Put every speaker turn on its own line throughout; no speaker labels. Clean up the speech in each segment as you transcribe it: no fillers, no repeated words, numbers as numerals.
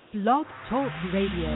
Blog Talk Radio.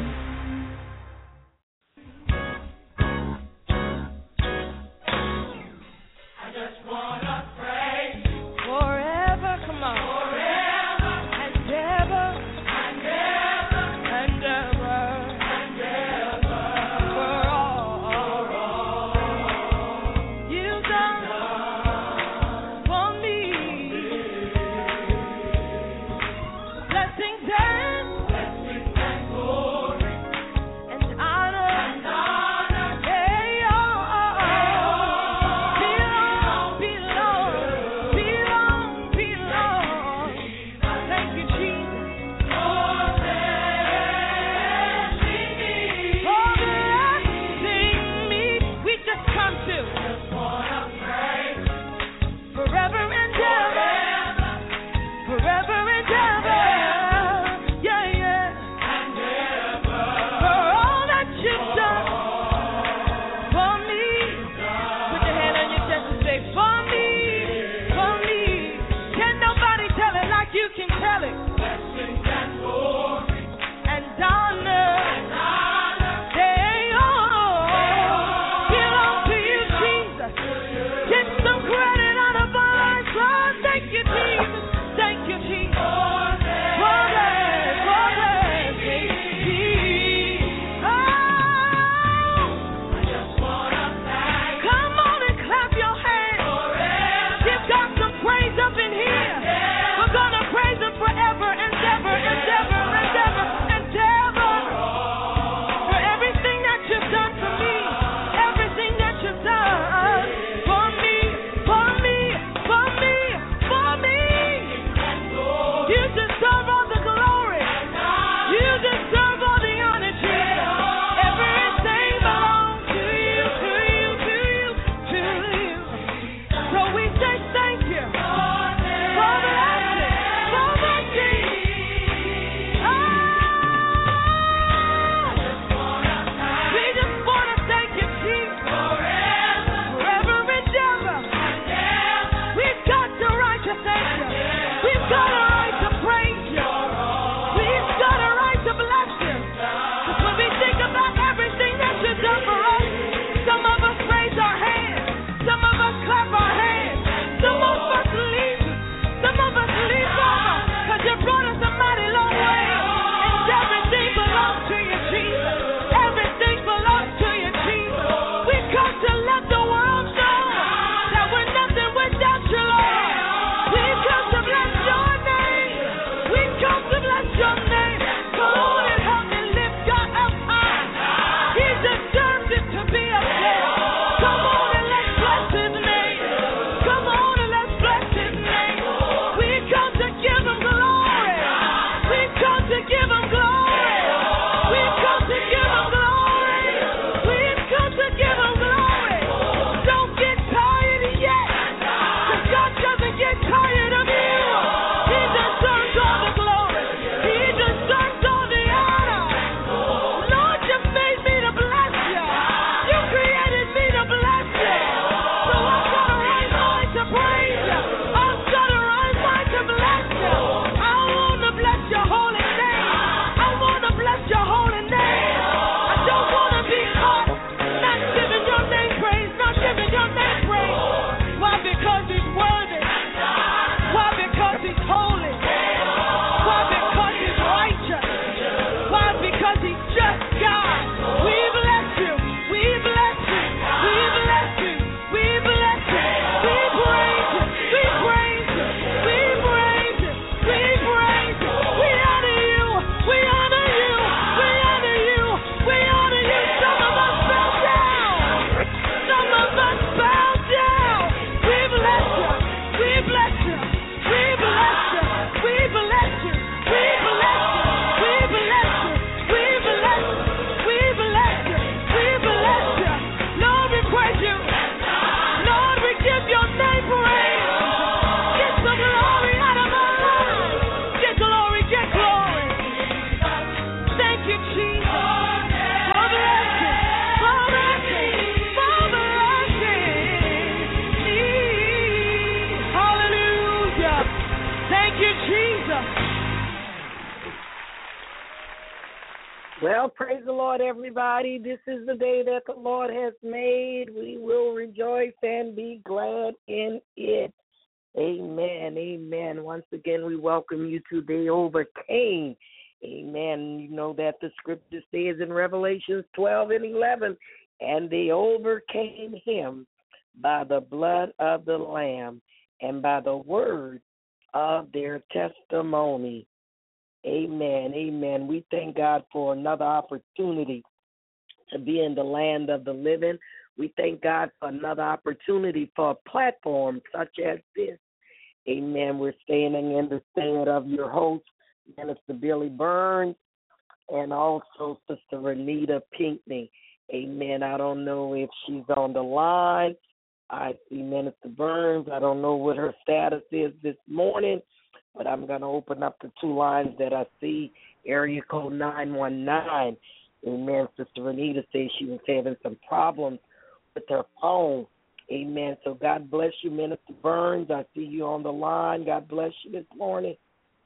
Well, praise the Lord, everybody. This is the day that the Lord has made. We will rejoice and be glad in it. Amen. Amen. Once again, we welcome you to They Overcame. Amen. You know that the scripture says in Revelations 12 and 11, and they overcame him by the blood of the Lamb and by the word of their testimony. Amen. Amen. We thank God for another opportunity to be in the land of the living. We thank God for another opportunity for a platform such as this. Amen. We're standing in the stead of your host, Minister Billy Burns, and also Sister Renita Pinkney. Amen. I don't know if she's on the line. I see Minister Burns. I don't know what her status is this morning, but I'm going to open up the two lines that I see. Area code 919. Amen. Sister Renita says she was having some problems with her phone. Amen. So God bless you, Minister Burns. I see you on the line. God bless you this morning.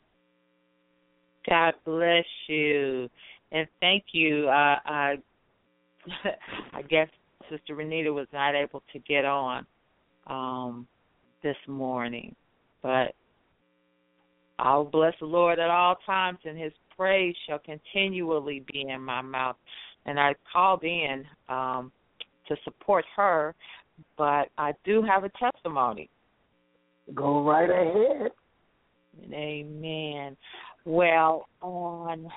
God bless you. And thank you. I guess Sister Renita was not able to get on this morning. But I'll bless the Lord at all times, and his praise shall continually be in my mouth. And I called in to support her, but I do have a testimony.
Go right ahead.
Amen. Well, on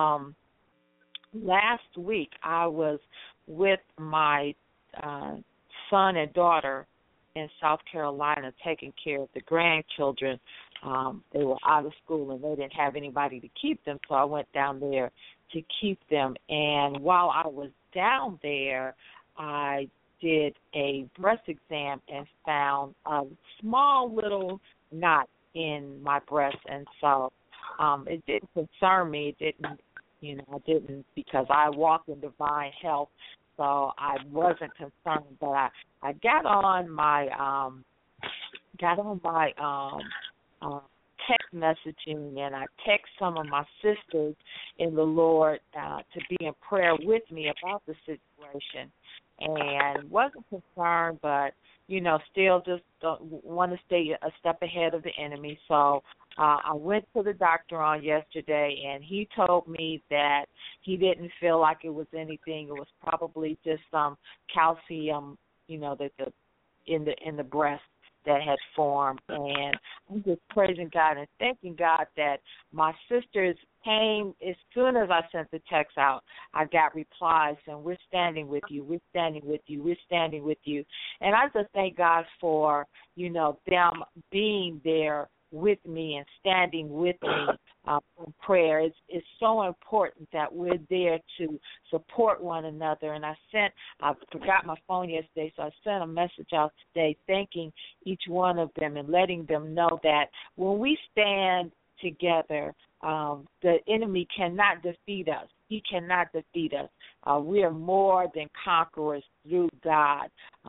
last week, I was with my son and daughter in South Carolina taking care of the grandchildren. They were out of school and they didn't have anybody to keep them, so I went down there to keep them. And while I was down there, I did a breast exam and found a small little knot in my breast, and so it didn't concern me. It didn't, I didn't, because I walk in divine health, so I wasn't concerned. But I got on my text messaging, and I text some of my sisters in the Lord to be in prayer with me about the situation, and wasn't concerned, but still just want to stay a step ahead of the enemy. So I went to the doctor on yesterday, and he told me that he didn't feel like it was anything. It was probably just some calcium, that in the breast that had formed. And I'm just praising God and thanking God that my sisters came as soon as I sent the text out. I got replies, and we're standing with you, we're standing with you, we're standing with you. And I just thank God for, them being there with me and standing with me in prayer. It's so important that we're there to support one another. And I forgot my phone yesterday, so I sent a message out today thanking each one of them and letting them know that when we stand together, the enemy cannot defeat us. He cannot defeat us. We are more than conquerors through God.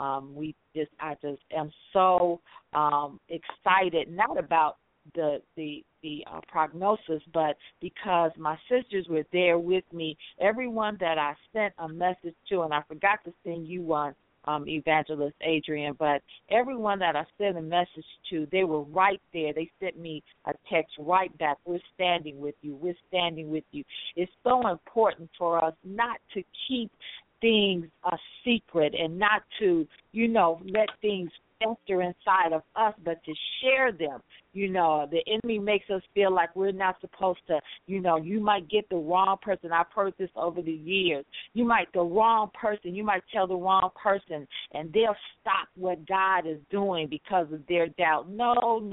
I just am so excited, not about the prognosis, but because my sisters were there with me. Everyone that I sent a message to, and I forgot to send you one, Evangelist Adrian, but everyone that I sent a message to, they were right there. They sent me a text right back. We're standing with you. We're standing with you. It's so important for us not to keep things a secret and not to, let things fester inside of us, but to share them. The enemy makes us feel like we're not supposed to, you might get the wrong person. I've heard this over the years. You might tell the wrong person, and they'll stop what God is doing because of their doubt. No.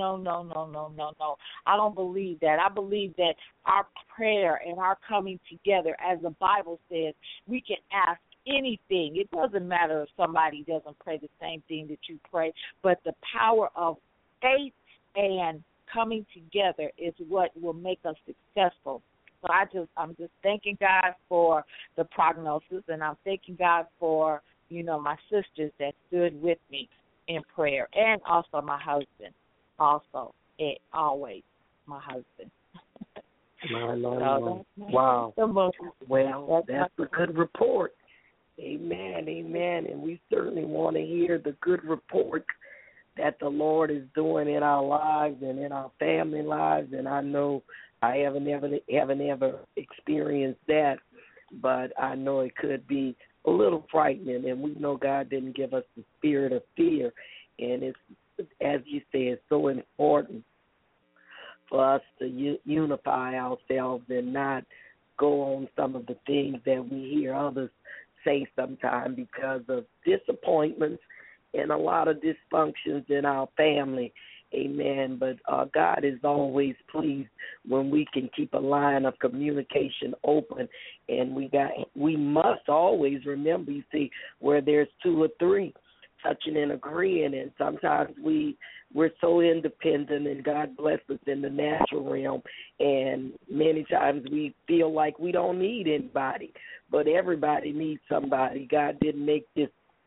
I don't believe that. I believe that our prayer and our coming together, as the Bible says, we can ask anything. It doesn't matter if somebody doesn't pray the same thing that you pray, but the power of faith and coming together is what will make us successful. So I'm just thanking God for the prognosis, and I'm thanking God for, my sisters that stood with me in prayer, and also my husband, always my husband.
My. Wow. Well, that's a good report. Amen, amen. And we certainly want to hear the good report that the Lord is doing in our lives and in our family lives. And I know I haven't ever experienced that, but I know it could be a little frightening. And we know God didn't give us the spirit of fear. And it's, as you say, it's so important for us to unify ourselves and not go on some of the things that we hear others say sometimes because of disappointments and a lot of dysfunctions in our family. Amen. But God is always pleased when we can keep a line of communication open, and we must always remember, you see, where there's two or three touching and agreeing, and sometimes we're so independent, and God bless us in the natural realm, and many times we feel like we don't need anybody, but everybody needs somebody. God didn't make this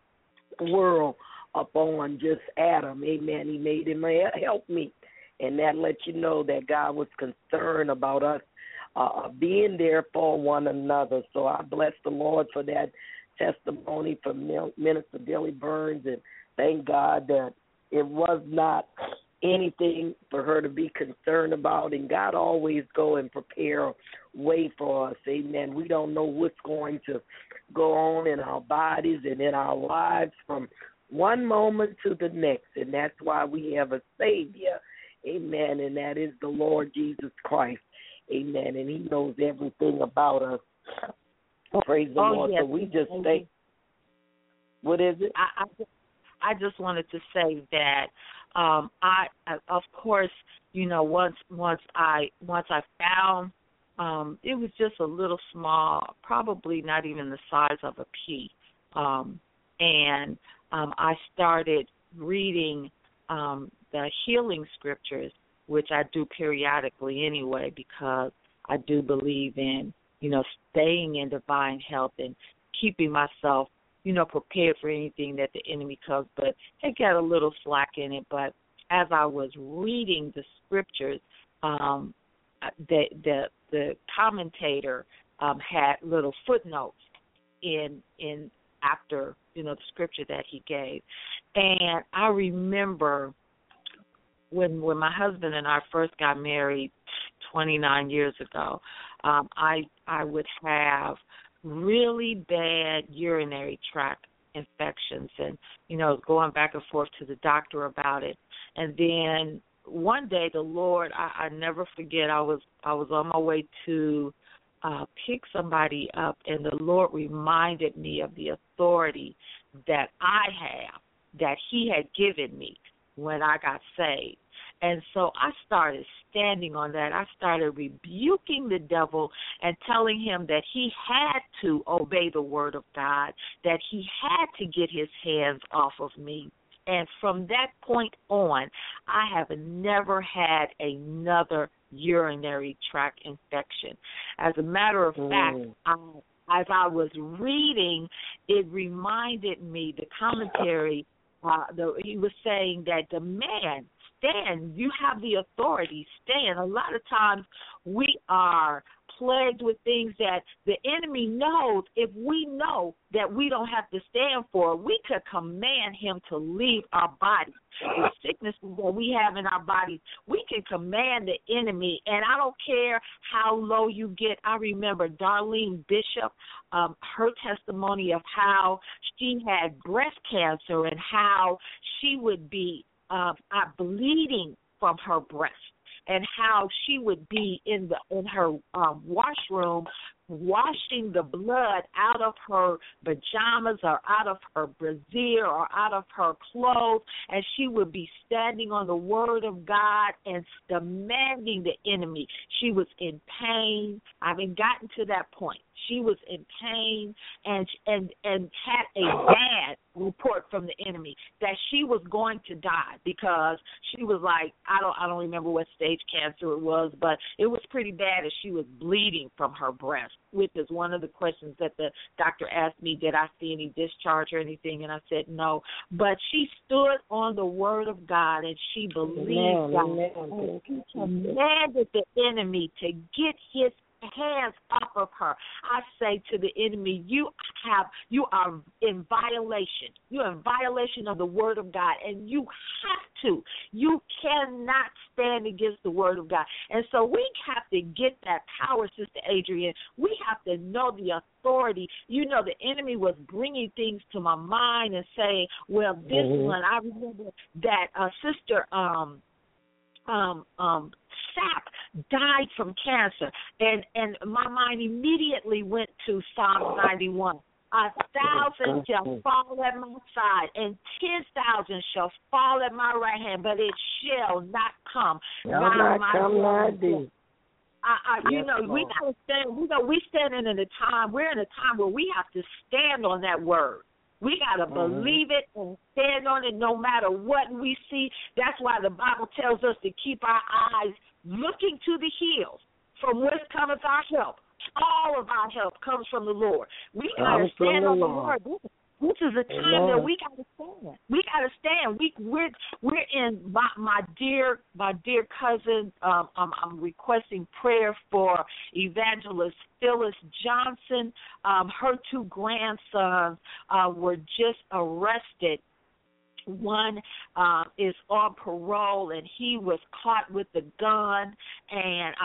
world upon just Adam. Amen. He made him a helpmeet, and that lets you know that God was concerned about us being there for one another. So I bless the Lord for that testimony from Minister Billy Burns, and thank God that it was not anything for her to be concerned about, and God always go and prepare a way for us. Amen. We don't know what's going to go on in our bodies and in our lives from one moment to the next, and that's why we have a Savior. Amen. And that is the Lord Jesus Christ. Amen. And he knows everything about us. Praise the Lord. Yes. So we just say, what is it?
I just wanted to say that I of course, you know, once I found it was just a little small, probably not even the size of a pea, and I started reading the healing scriptures, which I do periodically anyway, because I do believe in, you know, staying in divine health and keeping myself, you know, prepared for anything that the enemy comes. But it got a little slack in it. But as I was reading the scriptures, the commentator had little footnotes in after, you know, the scripture that he gave. And I remember when my husband and I first got married 29 years ago, I would have really bad urinary tract infections, and, you know, going back and forth to the doctor about it. And then one day the Lord, I never forget, I was on my way to pick somebody up, and the Lord reminded me of the authority that I have, that he had given me when I got saved. And so I started standing on that. I started rebuking the devil and telling him that he had to obey the word of God, that he had to get his hands off of me. And from that point on, I have never had another urinary tract infection. As a matter of fact, as I was reading, it reminded me, the commentary, he was saying that the man, stand, you have the authority, stand. A lot of times we are plagued with things that the enemy knows. If we know that we don't have to stand for, we could command him to leave our body. The sicknesses that we have in our bodies, we can command the enemy, and I don't care how low you get. I remember Darlene Bishop, her testimony of how she had breast cancer and how she would be bleeding from her breast, and how she would be in her washroom washing the blood out of her pajamas or out of her brassiere or out of her clothes, and she would be standing on the word of God and demanding the enemy. She was in pain. I haven't gotten to that point. She was in pain and had a bad report from the enemy that she was going to die because she was like, I don't remember what stage cancer it was, but it was pretty bad as she was bleeding from her breast, which is one of the questions that the doctor asked me, did I see any discharge or anything? And I said no. But she stood on the word of God and she believed God. And she commanded the enemy to get his hands off of her. I say to the enemy, you are in violation. You're in violation of the word of God, and you have to. You cannot stand against the word of God. And so we have to get that power, Sister Adrienne. We have to know the authority. You know, the enemy was bringing things to my mind and saying, well, this one, I remember that Sister Sapp died from cancer, and my mind immediately went to Psalm 91. 1,000 shall fall at my side, and 10,000 shall fall at my right hand, but it shall not come. We gotta stand. We standing in a time. We're in a time where we have to stand on that word. We got to believe it and stand on it no matter what we see. That's why the Bible tells us to keep our eyes looking to the hills, from whence cometh our help. All of our help comes from the Lord. We got to stand on the word. This is a time that we got to stand. We got to stand. We're in my dear cousin. I'm requesting prayer for Evangelist Phyllis Johnson. Her two grandsons were just arrested. One is on parole, and he was caught with a gun. And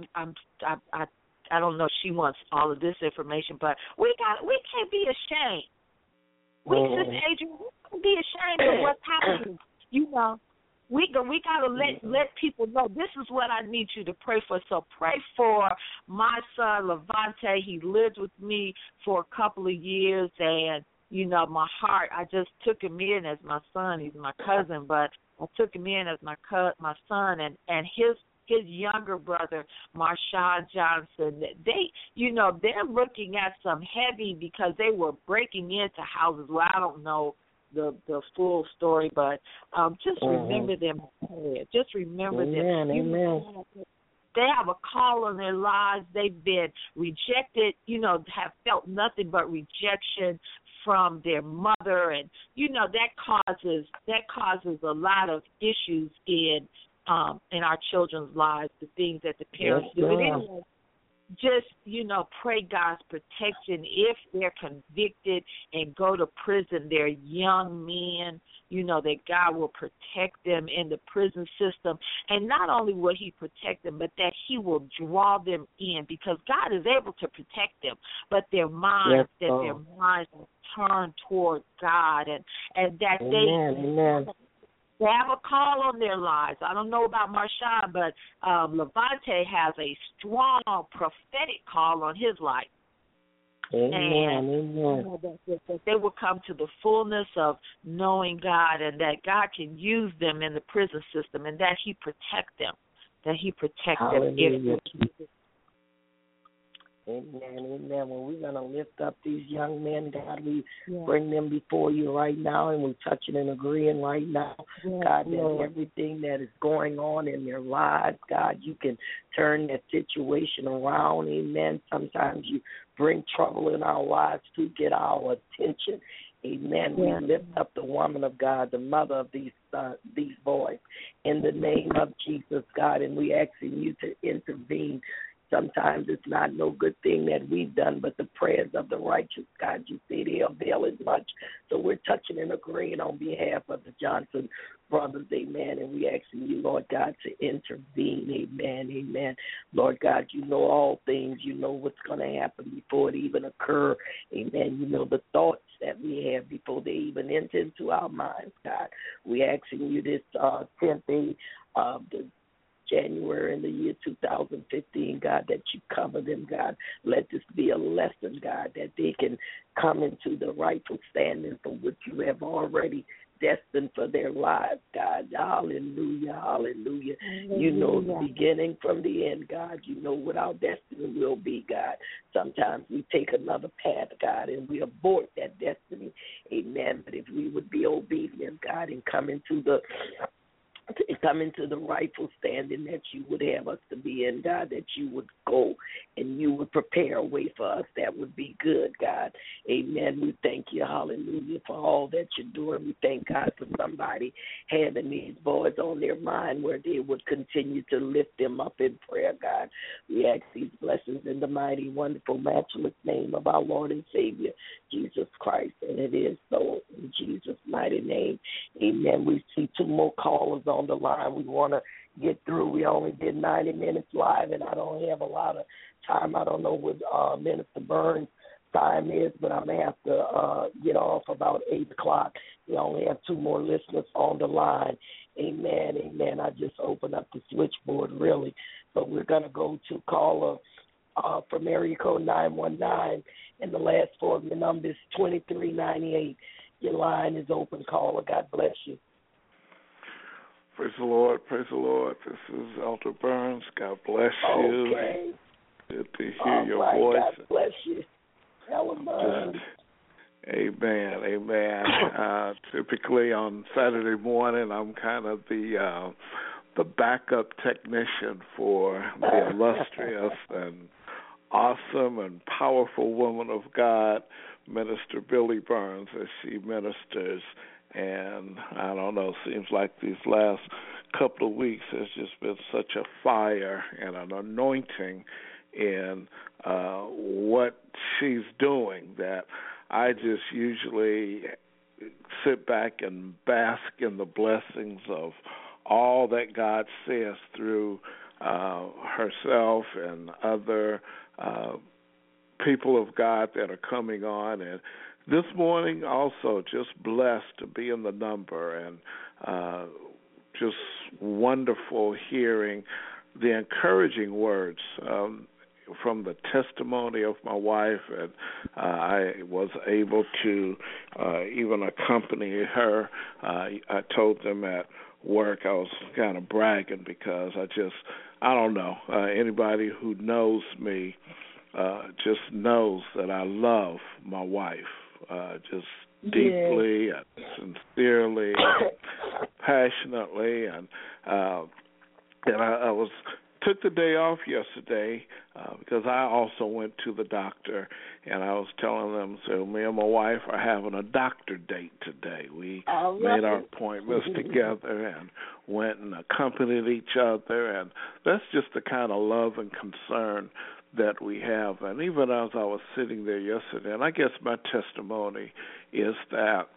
I don't know if she wants all of this information, but we can't be ashamed. Sister Adrienne, we can't be ashamed of what's happening. You know, we gotta let people know this is what I need you to pray for. So pray for my son Levante. He lived with me for a couple of years, and you know, my heart, I just took him in as my son. He's my cousin, but I took him in as my son, and his younger brother, Marshawn Johnson. They're looking at some heavy because they were breaking into houses. Well, I don't know the full story, but just remember them. Just remember them.
Amen.
They have a call on their lives. They've been rejected, have felt nothing but rejection from their mother, and that causes a lot of issues in our children's lives, the things that the parents do. But anyway, just, pray God's protection. If they're convicted and go to prison, they're young men, that God will protect them in the prison system. And not only will he protect them, but that he will draw them in, because God is able to protect them, but their minds, their minds are turned toward God, and that they have a call on their lives. I don't know about Marshawn, but Levante has a strong prophetic call on his life.
Amen.
That they will come to the fullness of knowing God, and that God can use them in the prison system, and that he protect them. That he protect them.
Amen. Well, we're going to lift up these young men, God. We bring them before you right now, and we're touching and agreeing right now, God, that everything that is going on in their lives, God, you can turn that situation around. Amen. Sometimes you bring trouble in our lives to get our attention. Amen. We lift up the woman of God, the mother of these boys, in the name of Jesus, God, and we asking you to intervene. Sometimes it's not no good thing that we've done, but the prayers of the righteous, God, you say they avail as much. So we're touching and agreeing on behalf of the Johnson brothers, amen, and we asking you, Lord God, to intervene, amen. Lord God, you know all things. You know what's going to happen before it even occur, amen. You know the thoughts that we have before they even enter into our minds, God. We asking you this 10th day of the January in the year 2015, God, that you cover them, God. Let this be a lesson, God, that they can come into the rightful standing for which you have already destined for their lives, God. Hallelujah, hallelujah. You know the beginning from the end, God. You know what our destiny will be, God. Sometimes we take another path, God, and we abort that destiny. Amen. But if we would be obedient, God, and come into the rightful standing that you would have us to be in, God, that you would go and you would prepare a way for us that would be good, God. Amen. We thank you, hallelujah, for all that you're doing. We thank God for somebody having these boys on their mind where they would continue to lift them up in prayer, God. We ask these blessings in the mighty, wonderful, matchless name of our Lord and Savior, Jesus Christ. And it is so in Jesus' mighty name. Amen. We see two more callers on the line we want to get through. We only did 90 minutes live, and I don't have a lot of time. I don't know what Minister Burns' time is, but I'm going to have to get off about 8 o'clock. We only have two more listeners on the line. Amen, amen. I just opened up the switchboard, really. But we're going to go to caller from area code 919, and the last four of your number is 2398. Your line is open, caller. God bless you.
Praise the Lord, praise the Lord. This is Elder Burns. God bless you.
Okay.
Good to hear your voice.
God bless you. Elder Burns.
Amen, amen. Typically on Saturday morning, I'm kind of the backup technician for the illustrious and awesome and powerful woman of God, Minister Billy Burns, as she ministers. And I don't know, seems like these last couple of weeks has just been such a fire and an anointing in what she's doing that I just usually sit back and bask in the blessings of all that God says through herself and other people of God that are coming on. And this morning also just blessed to be in the number and just wonderful hearing the encouraging words from the testimony of my wife, and I was able to even accompany her. I told them at work I was kind of bragging because I don't know, anybody who knows me just knows that I love my wife. Just deeply and sincerely, and passionately, and I took the day off yesterday because I also went to the doctor, and I was telling them, so me and my wife are having a doctor date today. We made our appointments together and went and accompanied each other, and that's just the kind of love and concern that we have. And even as I was sitting there yesterday, and I guess my testimony is that,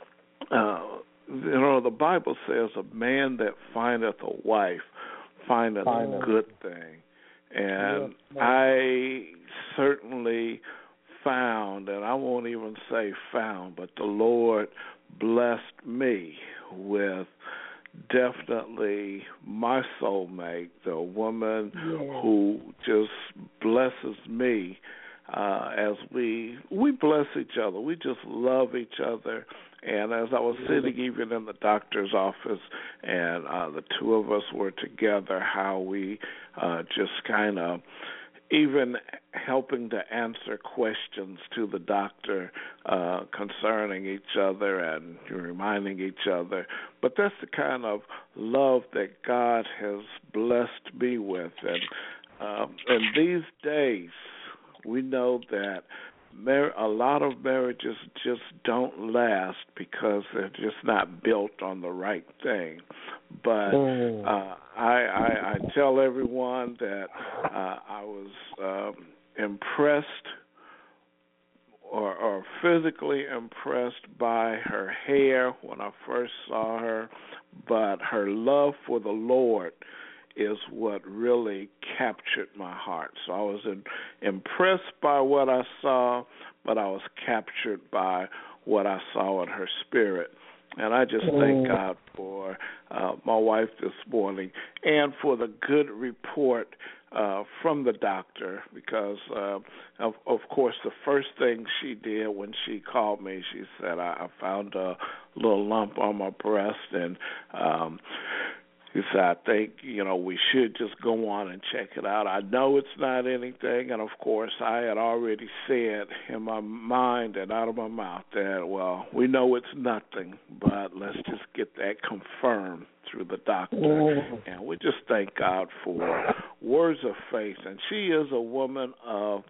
the Bible says a man that findeth a wife findeth a good thing. And I certainly found, and I won't even say found, but the Lord blessed me with definitely my soulmate, the woman who just blesses me as we bless each other. We just love each other. And as I was sitting even in the doctor's office and the two of us were together, how we just kind of even helping to answer questions to the doctor concerning each other and reminding each other. But that's the kind of love that God has blessed me with. And in these days, we know that a lot of marriages just don't last because they're just not built on the right thing. But I tell everyone that I was impressed or physically impressed by her hair when I first saw her, but her love for the Lord is what really captured my heart. So I was impressed by what I saw, but I was captured by what I saw in her spirit. And I just thank God for my wife this morning and for the good report from the doctor, because, of course, the first thing she did when she called me, she said, I found a little lump on my breast, and he said, I think, we should just go on and check it out. I know it's not anything, and, of course, I had already said in my mind and out of my mouth that, well, we know it's nothing, but let's just get that confirmed through the doctor. And we just thank God for words of faith. And she is a woman of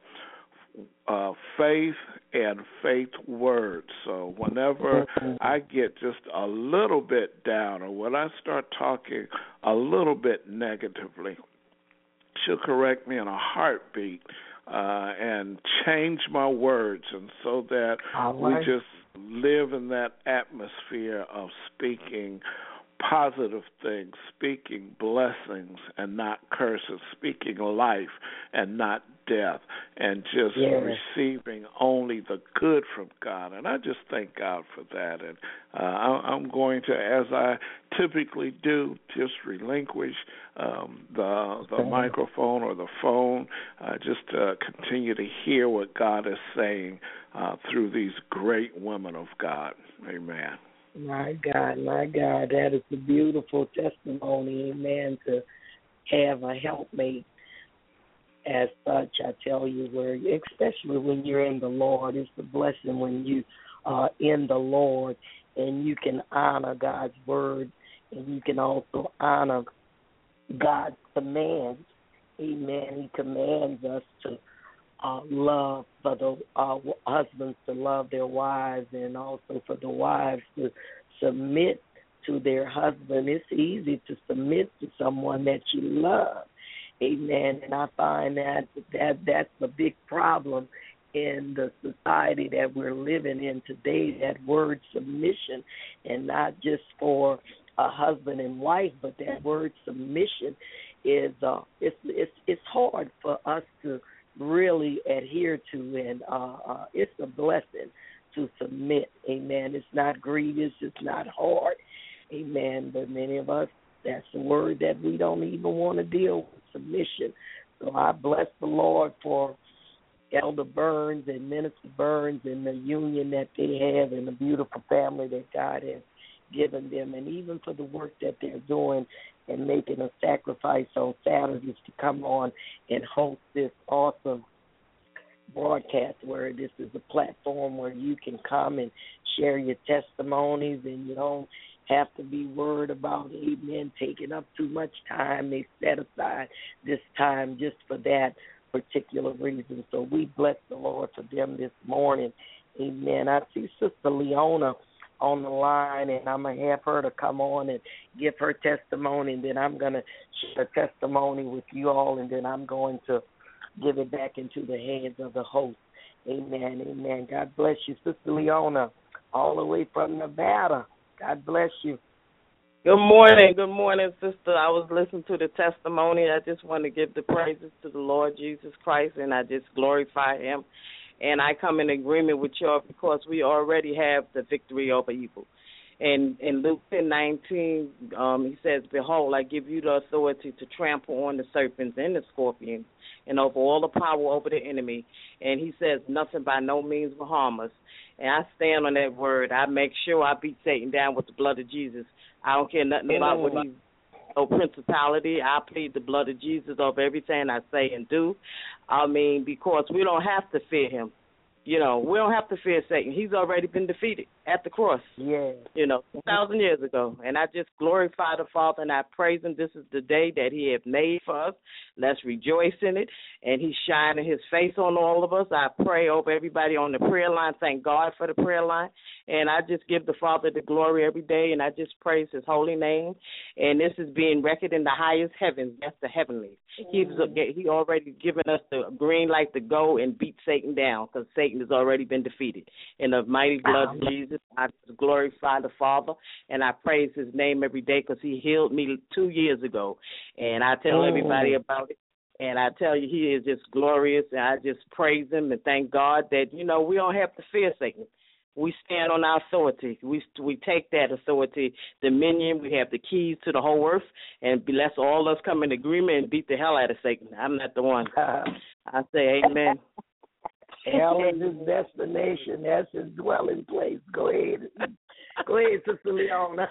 faith and faith words. So whenever I get just a little bit down, or when I start talking a little bit negatively, she'll correct me in a heartbeat and change my words, and so that we just live in that atmosphere of speaking positive things, speaking blessings and not curses, speaking life and not death, and just receiving only the good from God. And I just thank God for that. And I'm going to, as I typically do, just relinquish the microphone or the phone, just to continue to hear what God is saying through these great women of God. Amen.
My God, that is a beautiful testimony, amen, to have a helpmate as such. I tell you, especially when you're in the Lord, it's a blessing when you are in the Lord and you can honor God's word and you can also honor God's commands. Amen. He commands us to love, for the husbands to love their wives, and also for the wives to submit to their husband. It's easy to submit to someone that you love. Amen. And I find that's a big problem in the society that we're living in today, that word submission, and not just for a husband and wife, but that word submission is it's hard for us to really adhere to, and it's a blessing to submit. Amen. It's not grievous, it's not hard. Amen. But many of us, that's a word that we don't even want to deal with, submission. So I bless the Lord for Elder Burns and Minister Burns and the union that they have and the beautiful family that God has given them, and even for the work that they're doing and making a sacrifice on Saturdays to come on and host this awesome broadcast, where this is a platform where you can come and share your testimonies, and you don't have to be worried about, amen, taking up too much time. They set aside this time just for that particular reason. So we bless the Lord for them this morning. Amen. I see Sister Leona on the line, and I'm going to have her to come on and give her testimony, and then I'm going to share a testimony with you all, and then I'm going to give it back into the hands of the host. Amen, amen. God bless you, Sister Leona, all the way from Nevada. God bless you.
Good morning, sister. I was listening to the testimony. I just want to give the praises to the Lord Jesus Christ, and I just glorify him. And I come in agreement with y'all because we already have the victory over evil. And in Luke 10:19, he says, "Behold, I give you the authority to trample on the serpents and the scorpions and over all the power over the enemy." And he says, nothing by no means will harm us. And I stand on that word. I make sure I beat Satan down with the blood of Jesus. I don't care nothing about what he's no principality. I plead the blood of Jesus over everything I say and do. I mean, because we don't have to fear him. You know, we don't have to fear Satan. He's already been defeated at the cross, 2,000 years ago. And I just glorify the Father, and I praise him. This is the day that he has made for us. Let's rejoice in it. And he's shining his face on all of us. I pray over everybody on the prayer line. Thank God for the prayer line. And I just give the Father the glory every day, and I just praise his holy name. And this is being recorded in the highest heavens. That's the heavenly. He already given us the green light to go and beat Satan down, because Satan has already been defeated. In the mighty blood of Jesus, I glorify the Father, and I praise his name every day, because he healed me 2 years ago. And I tell everybody about it. And I tell you, he is just glorious, and I just praise him and thank God that, we don't have to fear Satan. we stand on our authority. We take that authority, dominion. We have the keys to the whole earth, and let's all us come in agreement and beat the hell out of Satan. I'm not the one. I say amen.
Hell is his destination. That's his dwelling place. Go ahead. Go ahead, Sister Leona.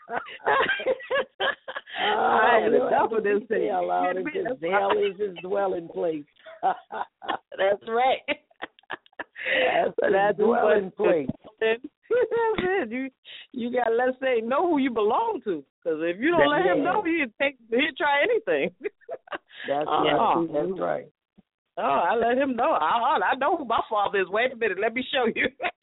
I had enough of this thing.
Hell is his dwelling place.
That's right.
That's his dwelling place.
That's it. You got to let Satan know who you belong to. Because if you don't let him know, he'll try anything.
That's right. That's right.
Oh, I let him know. I know who my father is. Wait a minute. Let me show you.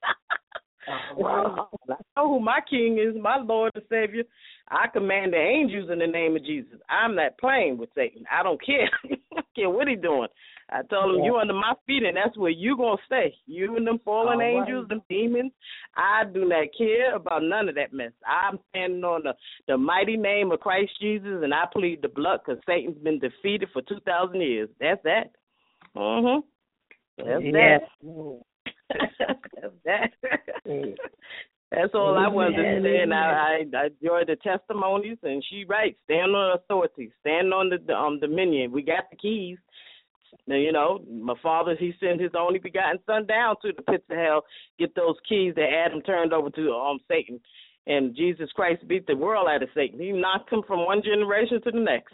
Wow.
I know who my king is, my Lord and Savior. I command the angels in the name of Jesus. I'm not playing with Satan. I don't care. I don't care what he's doing. I told him, you under my feet, and that's where you going to stay. You and them fallen angels, them demons. I do not care about none of that mess. I'm standing on the mighty name of Christ Jesus, and I plead the blood because Satan's been defeated for 2,000 years. That's that. That's that. That's that. That's all I wanted to say, and I enjoyed the testimonies, and she right. Stand on authority. Stand on the dominion. We got the keys. Now, you know, my father, he sent his only begotten son down to the pits of hell, get those keys that Adam turned over to Satan. And Jesus Christ beat the world out of Satan. He knocked him from one generation to the next.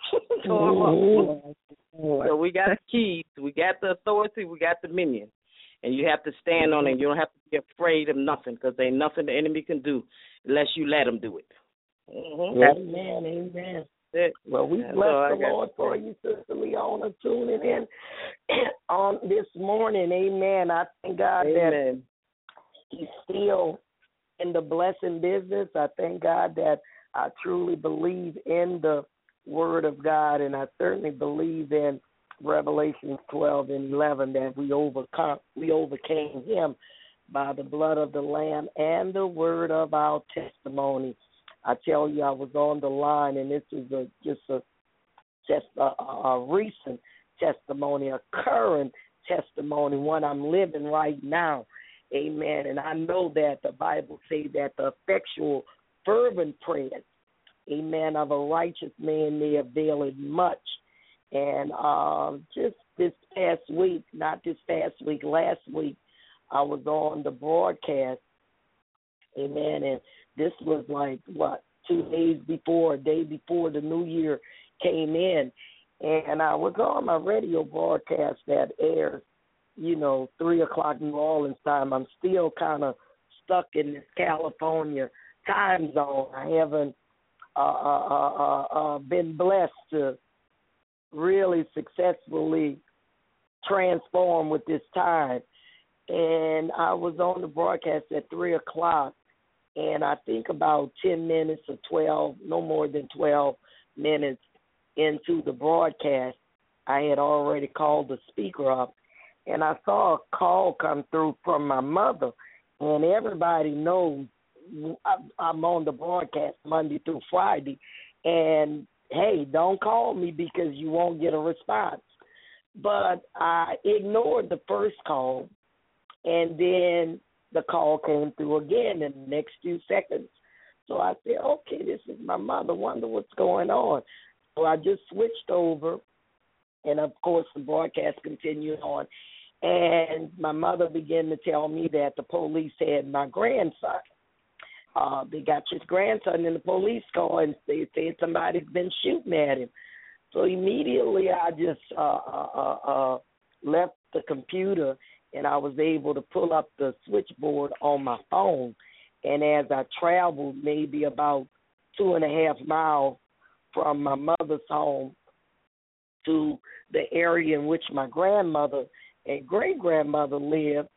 So we got the keys. We got the authority. We got the dominion. And you have to stand on it. You don't have to be afraid of nothing because there ain't nothing the enemy can do unless you let him do it.
Amen, amen. Well, we bless the Lord for you, Sister Leona, tuning in on this morning. Amen. I thank God that he's still in the blessing business. I thank God that I truly believe in the Word of God, and I certainly believe in Revelation 12 and 11 that we overcame him by the blood of the Lamb and the word of our testimony. I tell you, I was on the line, and this is just a recent testimony, a current testimony, one I'm living right now. Amen. And I know that the Bible says that the effectual, fervent prayers, amen, of a righteous man may avail it much. And just this past week, not this past week, last week, I was on the broadcast, amen, and this was like, 2 days before, a day before the new year came in, and I was on my radio broadcast that airs, 3 o'clock New Orleans time. I'm still kind of stuck in this California time zone. I haven't been blessed to really successfully transform with this time. And I was on the broadcast at 3 o'clock, and I think about 10 minutes or 12, no more than 12 minutes into the broadcast, I had already called the speaker up, and I saw a call come through from my mother. And everybody knows I'm on the broadcast Monday through Friday, and hey, don't call me because you won't get a response. But I ignored the first call, and then the call came through again in the next few seconds. So I said, okay, this is my mother. Wonder what's going on. So I just switched over, and, of course, the broadcast continued on. And my mother began to tell me that the police had my grandson. They got his grandson in the police car, and they said somebody's been shooting at him. So immediately I just left the computer, and I was able to pull up the switchboard on my phone. And as I traveled maybe about 2.5 miles from my mother's home to the area in which my grandmother and great-grandmother lived,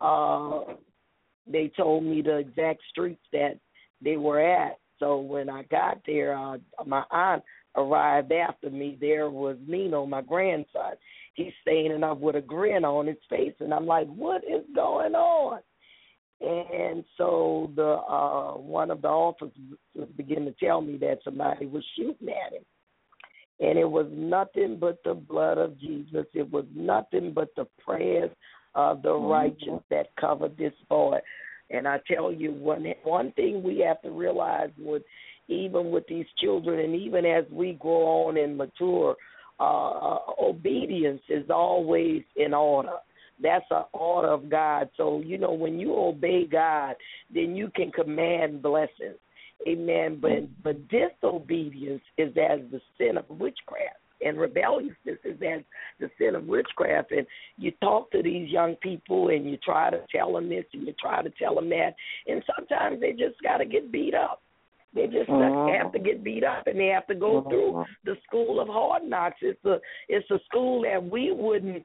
they told me the exact streets that they were at. So when I got there, my aunt arrived after me. There was Nino, my grandson. He's standing up with a grin on his face, and I'm like, what is going on? And so the one of the officers began to tell me that somebody was shooting at him. And it was nothing but the blood of Jesus. It was nothing but the prayers of the righteous that covered this boy. And I tell you, one thing we have to realize even with these children, and even as we grow on and mature, obedience is always in order. That's an order of God. So, when you obey God, then you can command blessings. Amen. But disobedience is as the sin of witchcraft, and rebelliousness is as the sin of witchcraft. And you talk to these young people, and you try to tell them this, and you try to tell them that, and sometimes they just got to get beat up. They just have to get beat up, and they have to go through the school of hard knocks. It's a school that we wouldn't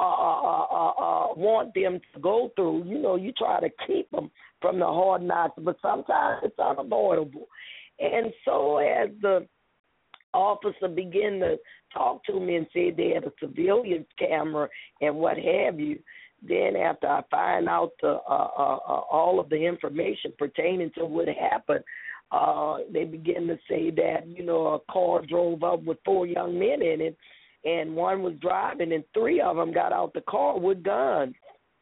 want them to go through. You try to keep them from the hard knocks, but sometimes it's unavoidable. And so as the officer began to talk to me and said they had a surveillance camera and what have you, then after I find out all of the information pertaining to what happened, they began to say that, a car drove up with 4 young men in it, and one was driving, and 3 of them got out the car with guns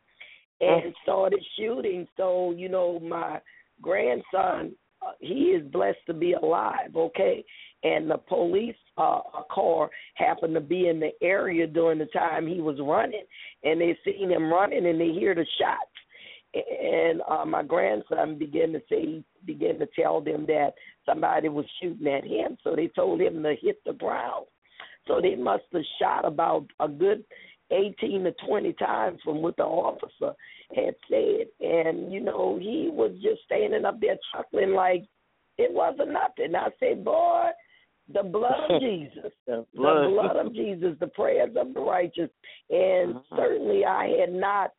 and started shooting. So, my grandson, he is blessed to be alive, okay? And the police car happened to be in the area during the time he was running, and they seen him running, and they hear the shots. And my grandson began to tell them that somebody was shooting at him, so they told him to hit the ground. So they must have shot about a good 18 to 20 times from what the officer had said. And, he was just standing up there chuckling like it wasn't nothing. I said, boy, the blood of Jesus, the blood of Jesus, the prayers of the righteous. And certainly I had not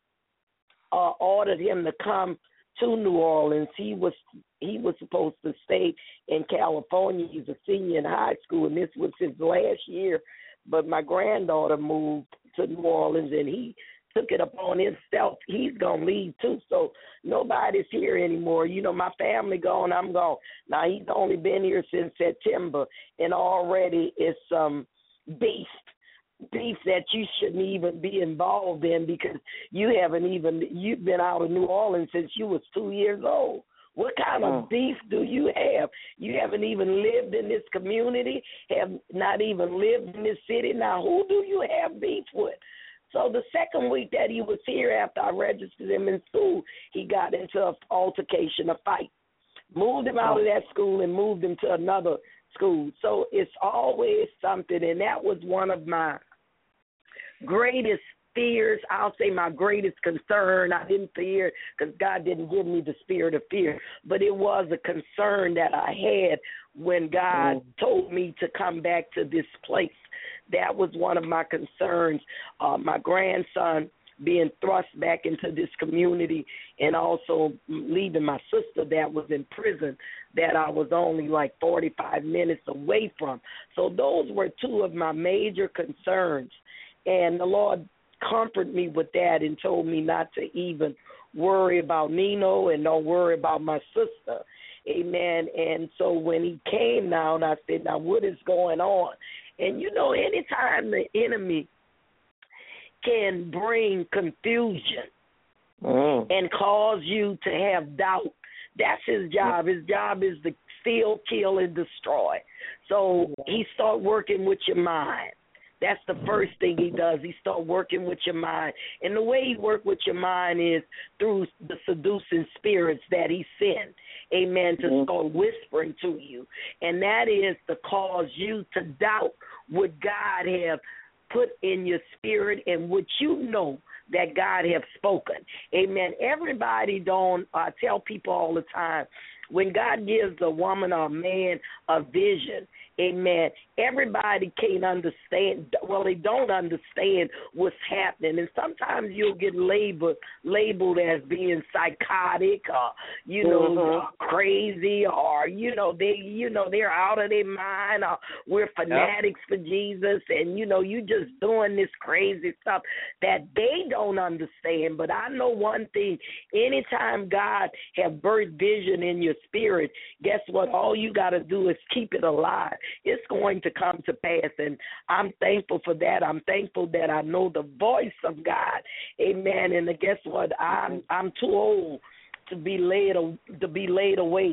ordered him to come to New Orleans. He was supposed to stay in California. He's a senior in high school, and this was his last year. But my granddaughter moved to New Orleans, and he took it upon himself. He's going to leave, too, so nobody's here anymore. My family gone, I'm gone. Now, he's only been here since September, and already it's beef that you shouldn't even be involved in because you've been out of New Orleans since you was 2 years old. What kind of beef do you have? You haven't even lived in this community, have not even lived in this city. Now, who do you have beef with? So the second week that he was here after I registered him in school, he got into an altercation, a fight. Moved him out of that school and moved him to another school. So it's always something, and that was one of my greatest fears. I'll say my greatest concern. I didn't fear because God didn't give me the spirit of fear, but it was a concern that I had when God told me to come back to this place. That was one of my concerns. My grandson being thrust back into this community, and also leaving my sister that was in prison that I was only like 45 minutes away from. So those were 2 of my major concerns. And the Lord comforted me with that and told me not to even worry about Nino and don't worry about my sister. Amen. And so when he came now, and I said, now what is going on? And, anytime the enemy can bring confusion and cause you to have doubt, that's his job. His job is to steal, kill, and destroy. So he starts working with your mind. That's the first thing he does. He starts working with your mind. And the way he works with your mind is through the seducing spirits that he sent, amen, to start whispering to you. And that is to cause you to doubt what God have put in your spirit and what that God have spoken. Amen. Everybody don't, I tell people all the time, when God gives a woman or a man a vision, amen, everybody can't understand. Well, they don't understand what's happening. And sometimes you'll get labeled as being psychotic or, crazy or, they're out of their mind or we're fanatics for Jesus and, you just doing this crazy stuff that they don't understand. But I know one thing, anytime God have birthed vision in your spirit, guess what? All you got to do is keep it alive. It's going to come to pass, and I'm thankful for that. I'm thankful that I know the voice of God. Amen. And guess what? I'm too old to be laid away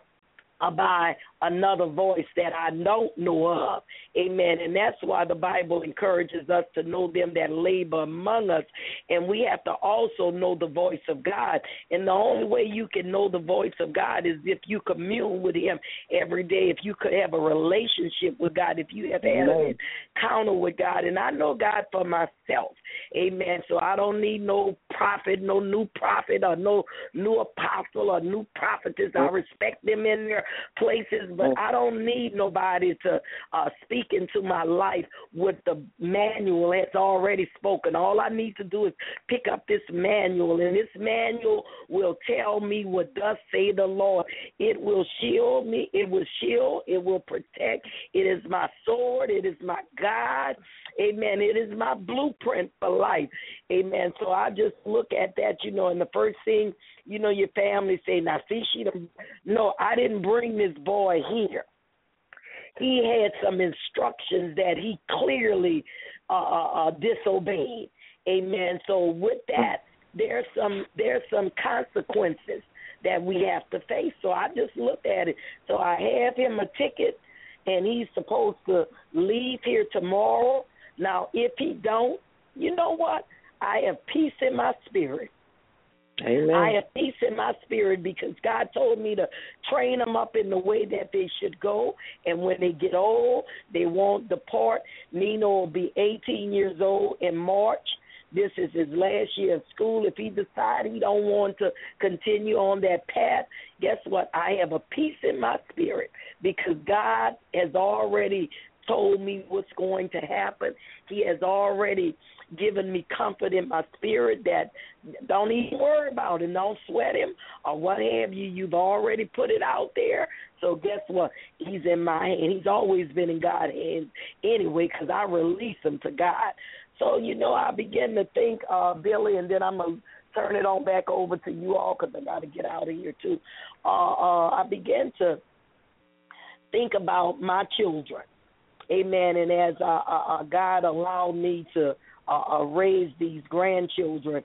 by another voice that I don't know of. Amen. And that's why the Bible encourages us to know them that labor among us. And we have to also know the voice of God. And the only way you can know the voice of God is if you commune with him every day, if you could have a relationship with God, if you have had an encounter with God. And I know God for myself. Amen. So I don't need no prophet, no new prophet, or no new apostle or new prophetess. I respect them in their places, but I don't need nobody to speak into my life with the manual that's already spoken. All I need to do is pick up this manual, and this manual will tell me what thus say the Lord. It will shield me. It will shield. It will protect. It is my sword. It is my guide. Amen. It is my blueprint for life. Amen. So I just look at that, and the first thing, your family say, now, see, no, I didn't bring this boy here. He had some instructions that he clearly disobeyed. Amen. So with that, there's some consequences that we have to face. So I just looked at it. So I have him a ticket, and he's supposed to leave here tomorrow. Now, if he don't, you know what? I have peace in my spirit.
Amen.
I have peace in my spirit because God told me to train them up in the way that they should go. And when they get old, they won't depart. Nino will be 18 years old in March. This is his last year of school. If he decides he don't want to continue on that path, guess what? I have a peace in my spirit because God has already told me what's going to happen. He has already given me comfort in my spirit that don't even worry about it. Don't sweat him or what have you. You've already put it out there. So guess what? He's in my hand. He's always been in God's hands anyway because I release him to God. So, I begin to think, Billy, and then I'm going to turn it on back over to you all because I got to get out of here too. I began to think about my children. Amen. And as God allowed me to raise these grandchildren,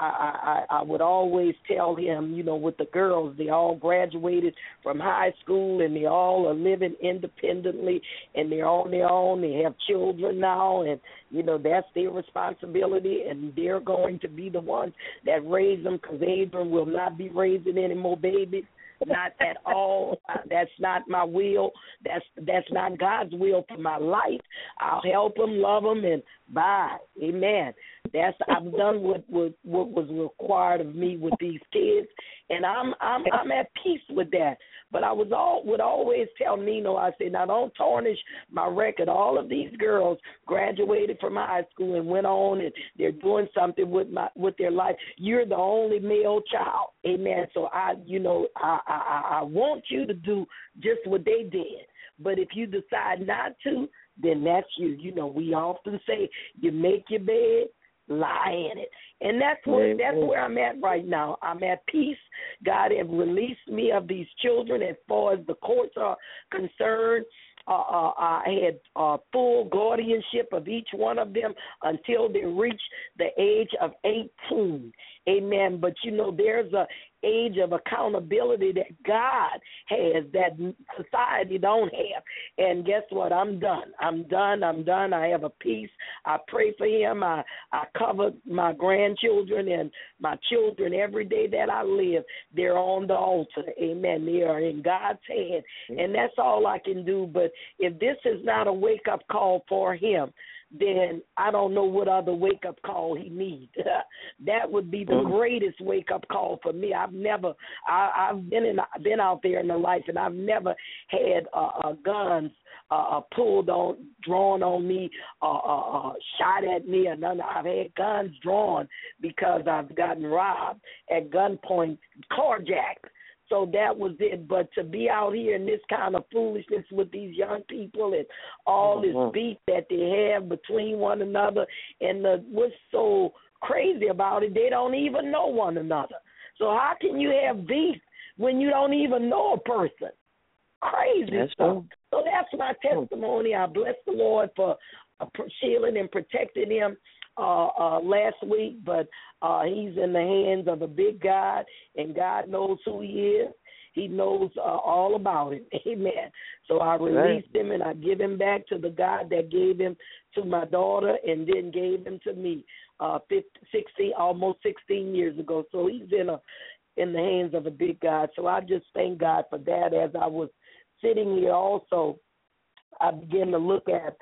I would always tell him, with the girls, they all graduated from high school and they all are living independently and they're on their own. They have children now and, that's their responsibility and they're going to be the ones that raise them because Abram will not be raising any more babies. Not at all. That's not my will. That's not God's will for my life. I'll help them, love them, and bye. Amen. I've done what was required of me with these kids, and I'm at peace with that. But I would always tell Nino, I said, now don't tarnish my record. All of these girls graduated from high school and went on, and they're doing something with their life. You're the only male child, amen. So I want you to do just what they did. But if you decide not to, then that's you. We often say you make your bed, lie in it. And that's where I'm at right now. I'm at peace. God has released me of these children as far as the courts are concerned. I had full guardianship of each one of them until they reach the age of 18. Amen. But, there's a age of accountability that God has that society don't have. And guess what? I'm done. I have a peace. I pray for him. I cover my grandchildren and my children every day that I live. They're on the altar. Amen. They are in God's hand. And that's all I can do. But if this is not a wake-up call for him, then I don't know what other wake-up call he needs. That would be the greatest wake-up call for me. I've been out there in the life, and I've never had guns drawn on me, shot at me, or none. I've had guns drawn because I've gotten robbed at gunpoint, carjacked. So that was it. But to be out here in this kind of foolishness with these young people and all this beef that they have between one another, and what's so crazy about it, they don't even know one another. So how can you have beef when you don't even know a person? Crazy stuff. So that's my testimony. I bless the Lord for shielding and protecting him last week, but he's in the hands of a big God, and God knows who he is. He knows all about it. Amen. So I released him, and I give him back to the God that gave him to my daughter and then gave him to me almost 16 years ago. So he's in the hands of a big God. So I just thank God for that. As I was sitting here also, I began to look at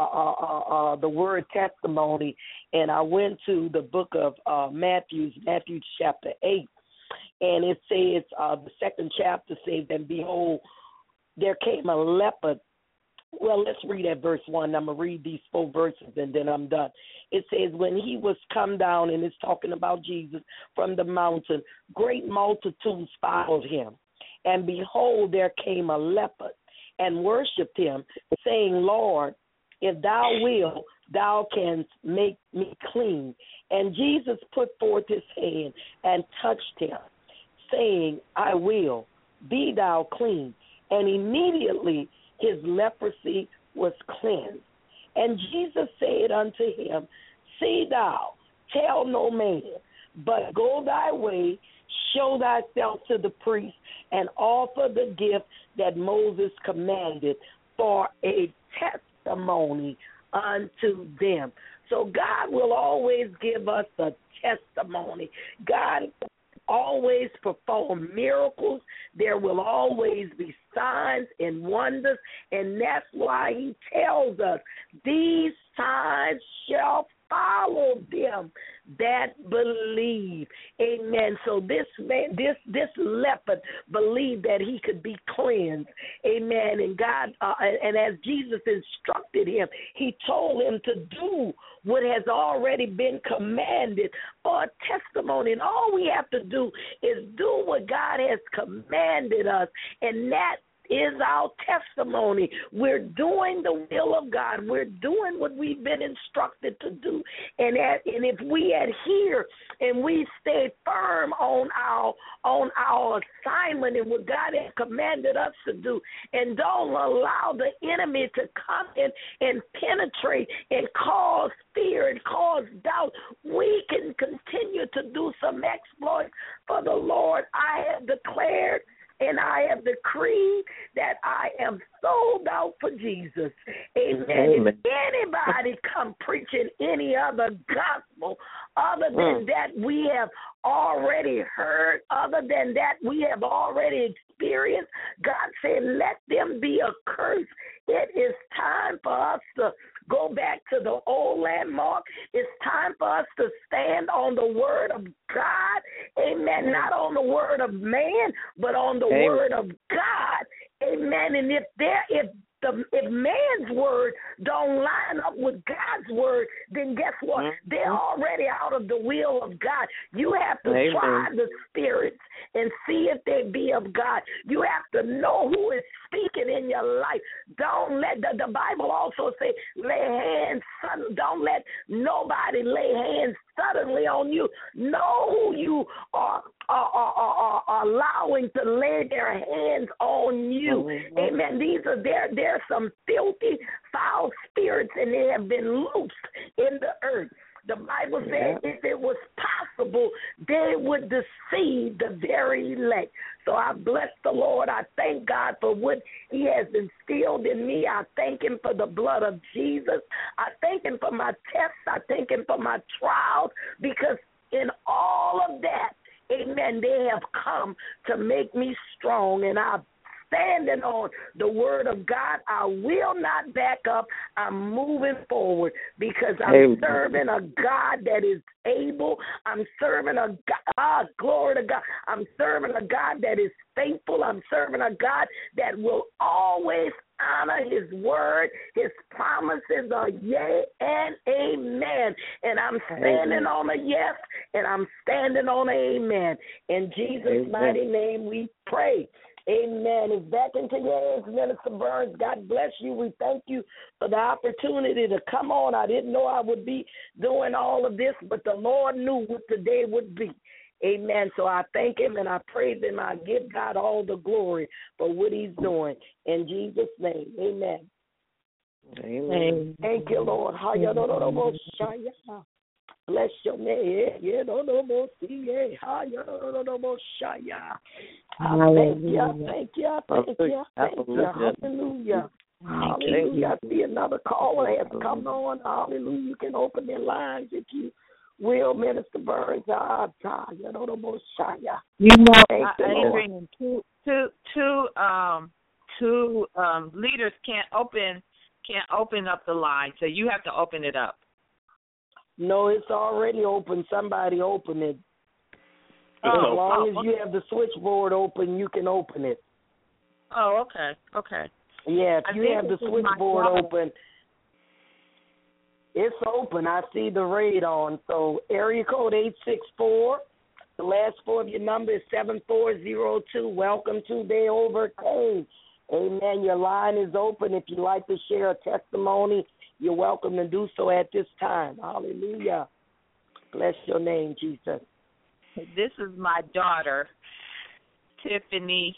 the word testimony, and I went to the book of Matthew chapter 8. And it says, the second chapter says, and behold, there came a leopard. Well, let's read at verse 1. I'm going to read these 4 verses, and then I'm done. It says, when he was come down, and it's talking about Jesus, from the mountain, great multitudes followed him. And behold, there came a leopard, and worshipped him, saying, Lord, if thou wilt, thou canst make me clean. And Jesus put forth his hand and touched him, saying, I will, be thou clean. And immediately his leprosy was cleansed. And Jesus said unto him, see thou, tell no man, but go thy way, show thyself to the priest, and offer the gift that Moses commanded for a testimony unto them. So God will always give us a testimony. God always perform miracles. There will always be signs and wonders, and that's why he tells us these signs shall follow them that believe. Amen. So this man, this leopard believed that he could be cleansed. Amen. And God, and as Jesus instructed him, he told him to do what has already been commanded for a testimony. And all we have to do is do what God has commanded us, and that is our testimony. We're doing the will of God. We're doing what we've been instructed to do. And if we adhere and we stay firm on our assignment and what God has commanded us to do, and don't allow the enemy to come in and penetrate and cause fear and cause doubt, we can continue to do some exploits for the Lord. I have declared and I have decreed that I am sold out for Jesus. Amen. If anybody come preaching any other gospel other than that we have already heard, other than that we have already experienced, God said, let them be accursed. It is time for us to go back to the old landmark. It's time for us to stand on the word of God. Amen. Not on the word of man, but on the word of God. Amen. And if man's word don't line up with God's word, then guess what? They're already out of the will of God. You have to try the spirits and see if they be of God. You have to know who is speaking in your life. Don't let the Bible also say, lay hands suddenly. Don't let nobody lay hands suddenly on you. Know who you are allowing to lay their hands on you. Amen. There's some filthy, foul spirits, and they have been loosed in the earth. The Bible says if it was possible, they would deceive the very elect. So I bless the Lord. I thank God for what he has instilled in me. I thank him for the blood of Jesus. I thank him for my tests. I thank him for my trials, because in all of that, amen, they have come to make me strong, and I'm standing on the word of God. I will not back up. I'm moving forward because I'm serving a God that is able. I'm serving a God, glory to God. I'm serving a God that is faithful. I'm serving a God that will always honor his word. His promises are yea and amen. And I'm standing on a yes, and I'm standing on an amen. In Jesus' mighty name we pray. Amen. It's back into your hands, Minister Burns. God bless you. We thank you for the opportunity to come on. I didn't know I would be doing all of this, but the Lord knew what today would be. Amen. So I thank him and I praise him. I give God all the glory for what he's doing. In Jesus' name, amen.
Amen.
Thank you, Lord. Bless your name. Yeah, no, no more. See, yeah, no more. Shaya. I thank you. I thank you. I thank you. I thank you. Hallelujah. Hallelujah. I see another caller has come on. Hallelujah. You can open their lines if you will, Minister Burns. No more. Shaya.
You know,
Thank you, Lord.
Adrian, two leaders can't open up the line, so you have to open it up.
No, it's already open. Somebody open it. As long as you have the switchboard open, you can open it.
Oh, okay. Okay.
Yeah, if you have the switchboard open, it's open. I see the red on. So area code 864. The last four of your number is 7402. Welcome to They Overcame. Amen. Your line is open. If you'd like to share a testimony, you're welcome to do so at this time. Hallelujah. Bless your name, Jesus.
This is my daughter, Tiffany.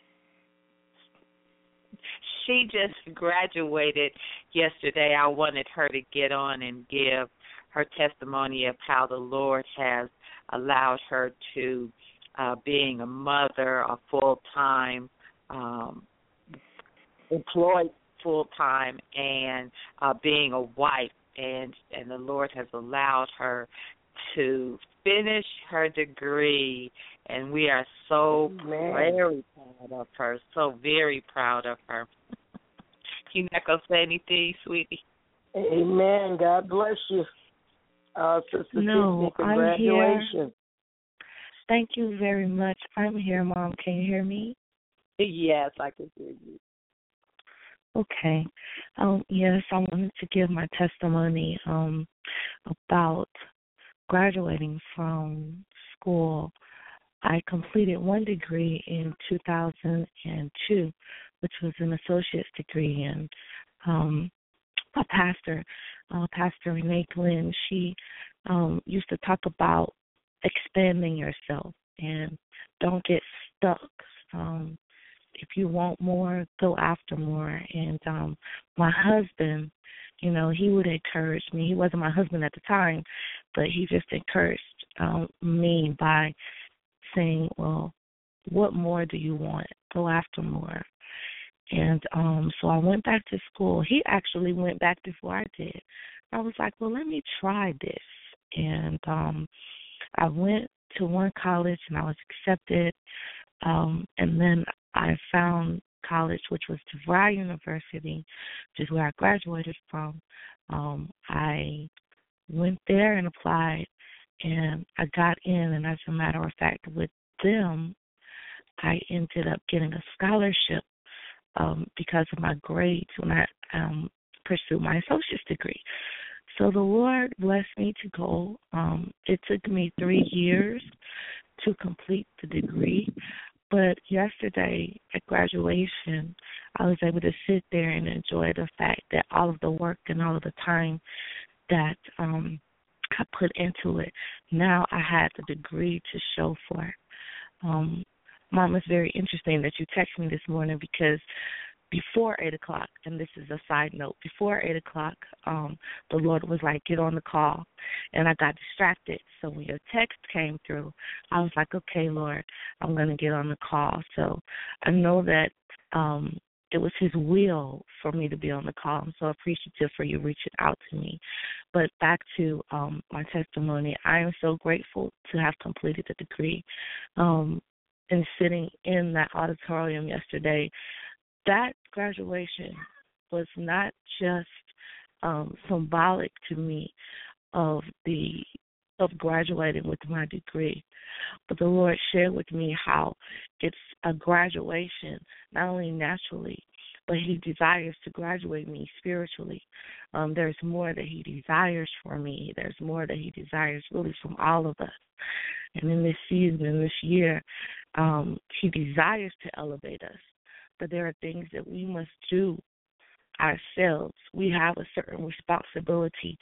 She just graduated yesterday. I wanted her to get on and give her testimony of how the Lord has allowed her to being a mother, a full-time employed full-time, and being a wife, and the Lord has allowed her to finish her degree, and we are so very proud of her, so very proud of her. You not going to say anything, sweetie?
Amen. God bless you. Sister
No,
Tiffany, congratulations.
I'm here. Thank you very much. I'm here, Mom. Can you hear me?
Yes, I can hear you.
Okay. Yes, I wanted to give my testimony about graduating from school. I completed one degree in 2002, which was an associate's degree. And a pastor, Pastor Renee Glenn, she used to talk about expanding yourself and don't get stuck. If you want more, go after more. And my husband, you know, he would encourage me. He wasn't my husband at the time, but he just encouraged me by saying, well, what more do you want? Go after more. And so I went back to school. He actually went back before I did. I was like, well, let me try this. And I went to one college and I was accepted. And then I found college, which was DeVry University, which is where I graduated from. I went there and applied, and I got in. And as a matter of fact, with them, I ended up getting a scholarship because of my grades when I pursued my associate's degree. So the Lord blessed me to go. It took me 3 years to complete the degree. But yesterday at graduation, I was able to sit there and enjoy the fact that all of the work and all of the time that I put into it, now I had the degree to show for it. Mom, it's very interesting that you texted me this morning because before 8 o'clock, and this is a side note, before 8 o'clock, the Lord was like, get on the call. And I got distracted. So when your text came through, I was like, okay, Lord, I'm going to get on the call. So I know that it was his will for me to be on the call. I'm so appreciative for you reaching out to me. But back to my testimony, I am so grateful to have completed the degree. And sitting in that auditorium yesterday, that graduation was not just symbolic to me of graduating with my degree, but the Lord shared with me how it's a graduation, not only naturally, but he desires to graduate me spiritually. There's more that he desires for me. There's more that he desires really from all of us. And in this season, in this year, he desires to elevate us. But there are things that we must do ourselves. We have a certain responsibility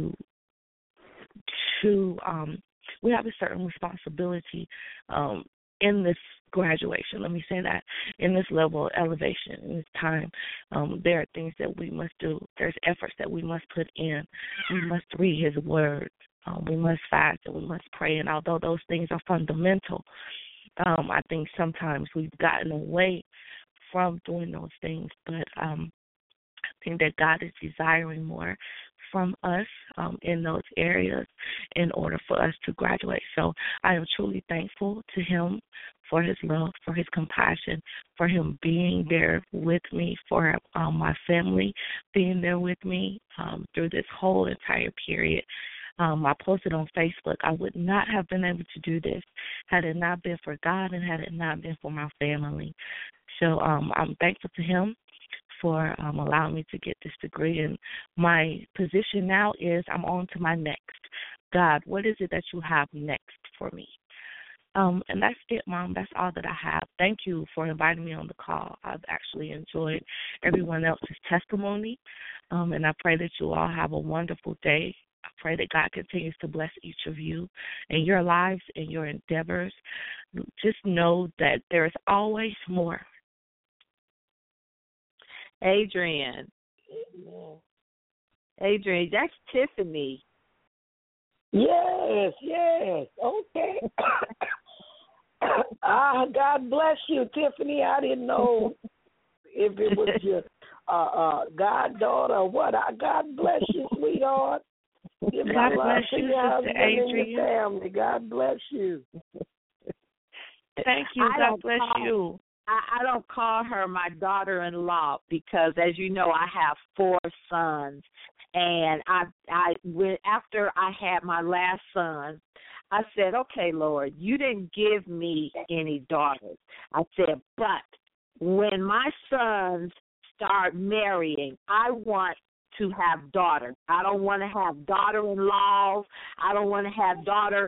we have a certain responsibility in this graduation, let me say that, in this level of elevation, in this time, there are things that we must do. There's efforts that we must put in. We must read his word. We must fast and we must pray. And although those things are fundamental, I think sometimes we've gotten away from doing those things. But I think that God is desiring more from us in those areas in order for us to graduate. So I am truly thankful to him for his love, for his compassion, for him being there with me, for my family being there with me through this whole entire period. I posted on Facebook, I would not have been able to do this had it not been for God and had it not been for my family. So I'm thankful to him for allowing me to get this degree. And my position now is I'm on to my next. God, what is it that you have next for me? And that's it, Mom. That's all that I have. Thank you for inviting me on the call. I've actually enjoyed everyone else's testimony, and I pray that you all have a wonderful day. I pray that God continues to bless each of you and your lives and your endeavors. Just know that there is always more.
Adrian, that's Tiffany.
Yes. Okay. God bless you, Tiffany. I didn't know if it was your goddaughter or what. God bless you, sweetheart. Give my
God
love
bless
to
you,
your
Sister
husband and
Adrian.
your family. God bless you.
Thank you. God bless you.
I don't call her my daughter-in-law because, as you know, I have 4 sons, and after I had my last son, I said, "Okay, Lord, you didn't give me any daughters." I said, "But when my sons start marrying, I want to have daughters. I don't want to have daughter-in-laws. I don't want to have daughter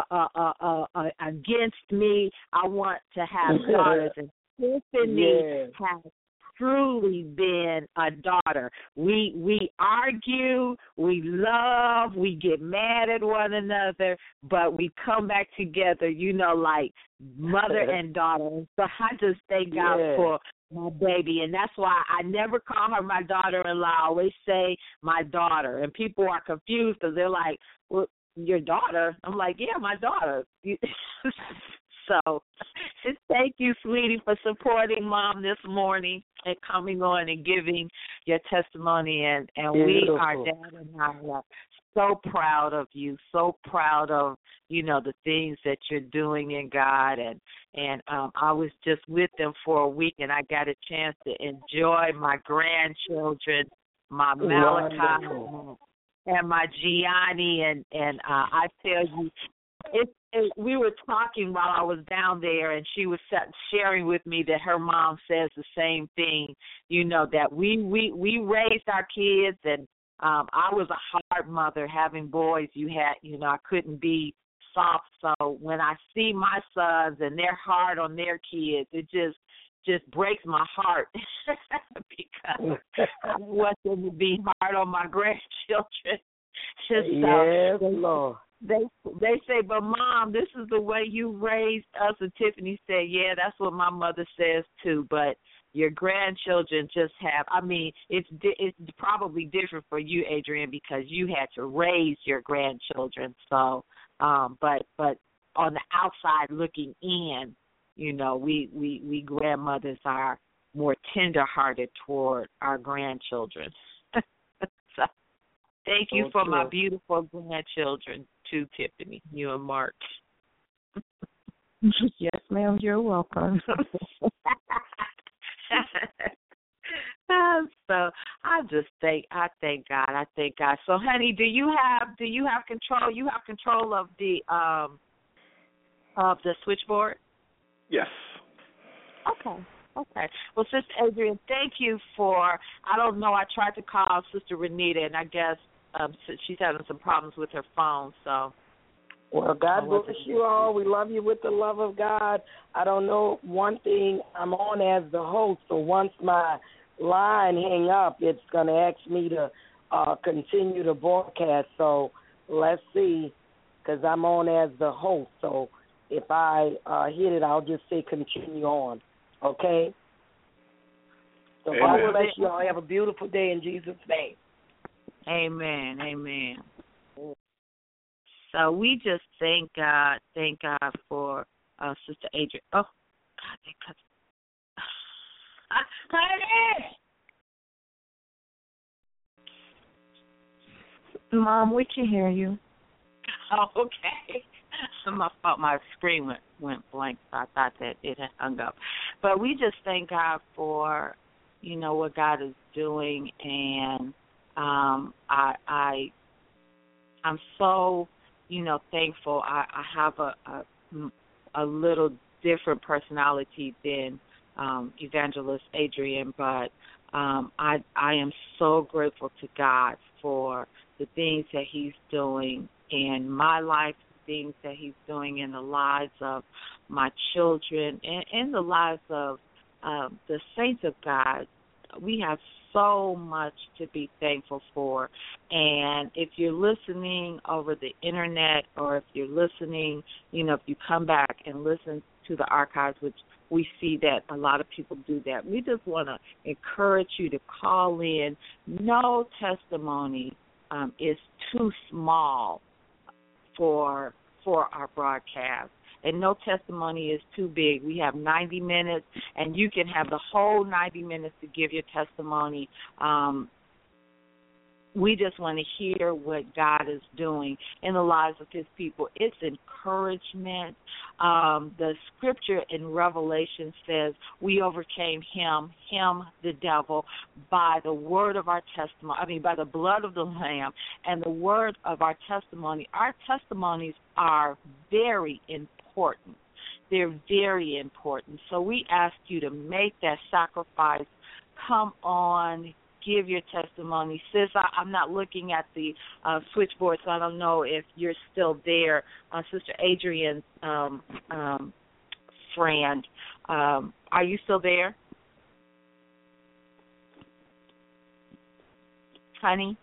against me. I want to have daughters." And Tiffany has truly been a daughter. We argue, we love, we get mad at one another, but we come back together, like mother and daughter. And so I just thank God for my baby, and that's why I never call her my daughter-in-law. I always say my daughter, and people are confused because they're like, "Well, your daughter?" I'm like, "Yeah, my daughter." So thank you, sweetie, for supporting Mom this morning and coming on and giving your testimony. And we are, Dad and I, are so proud of you, so proud of, the things that you're doing in God. And I was just with them for a week, and I got a chance to enjoy my grandchildren, my Malachi and my Gianni. And I tell you, we were talking while I was down there, and she was sharing with me that her mom says the same thing, that we raised our kids, and I was a hard mother having boys. I couldn't be soft. So when I see my sons and they're hard on their kids, it just breaks my heart because I want them to be hard on my grandchildren.
Yes, Lord.
They say, "But Mom, this is the way you raised us." And Tiffany said, "Yeah, that's what my mother says too. But your grandchildren just have. It's probably different for you, Adrian, because you had to raise your grandchildren. So, but on the outside looking in, we grandmothers are more tender-hearted toward our grandchildren." So, thank you for my beautiful grandchildren, too, Tiffany, you and Mark.
Yes, ma'am, you're welcome.
So I thank God. So, honey, do you have control? You have control of the switchboard?
Yes.
Okay. Well, Sister Adrian, thank you for, I don't know, I tried to call Sister Renita, and I guess she's having some problems with her phone, so.
Well, God bless you all. We love you with the love of God. I don't know, one thing, I'm on as the host, so once my line hang up, it's going to ask me to continue to broadcast, so let's see, because I'm on as the host, so if I hit it, I'll just say continue on. Okay? So God bless you all. Have a beautiful day in Jesus' name.
Amen. Amen. So we just thank God for Sister Adrian. Oh, God, they cut.
Mom, we can hear you.
Oh, okay. My screen went blank, so I thought that it had hung up. But we just thank God for, what God is doing, and I'm so, thankful. I have a little different personality than Evangelist Adrian, but I am so grateful to God for the things that He's doing in my life, the things that He's doing in the lives of my children, and in the lives of the saints of God. We have so much to be thankful for. And if you're listening over the internet, or if you're listening, if you come back and listen to the archives, which we see that a lot of people do that, we just want to encourage you to call in. No testimony is too small for our broadcast, and no testimony is too big. We have 90 minutes, and you can have the whole 90 minutes to give your testimony. We just want to hear what God is doing in the lives of His people. It's encouragement. The scripture in Revelation says we overcame him, the devil, by the word of our testimony, by the blood of the Lamb and the word of our testimony. Our testimonies are very important. They're very important. So we ask you to make that sacrifice. Come on, give your testimony. Sis, I'm not looking at the switchboard, so I don't know if you're still there. Sister Adrian's friend, are you still there? Honey?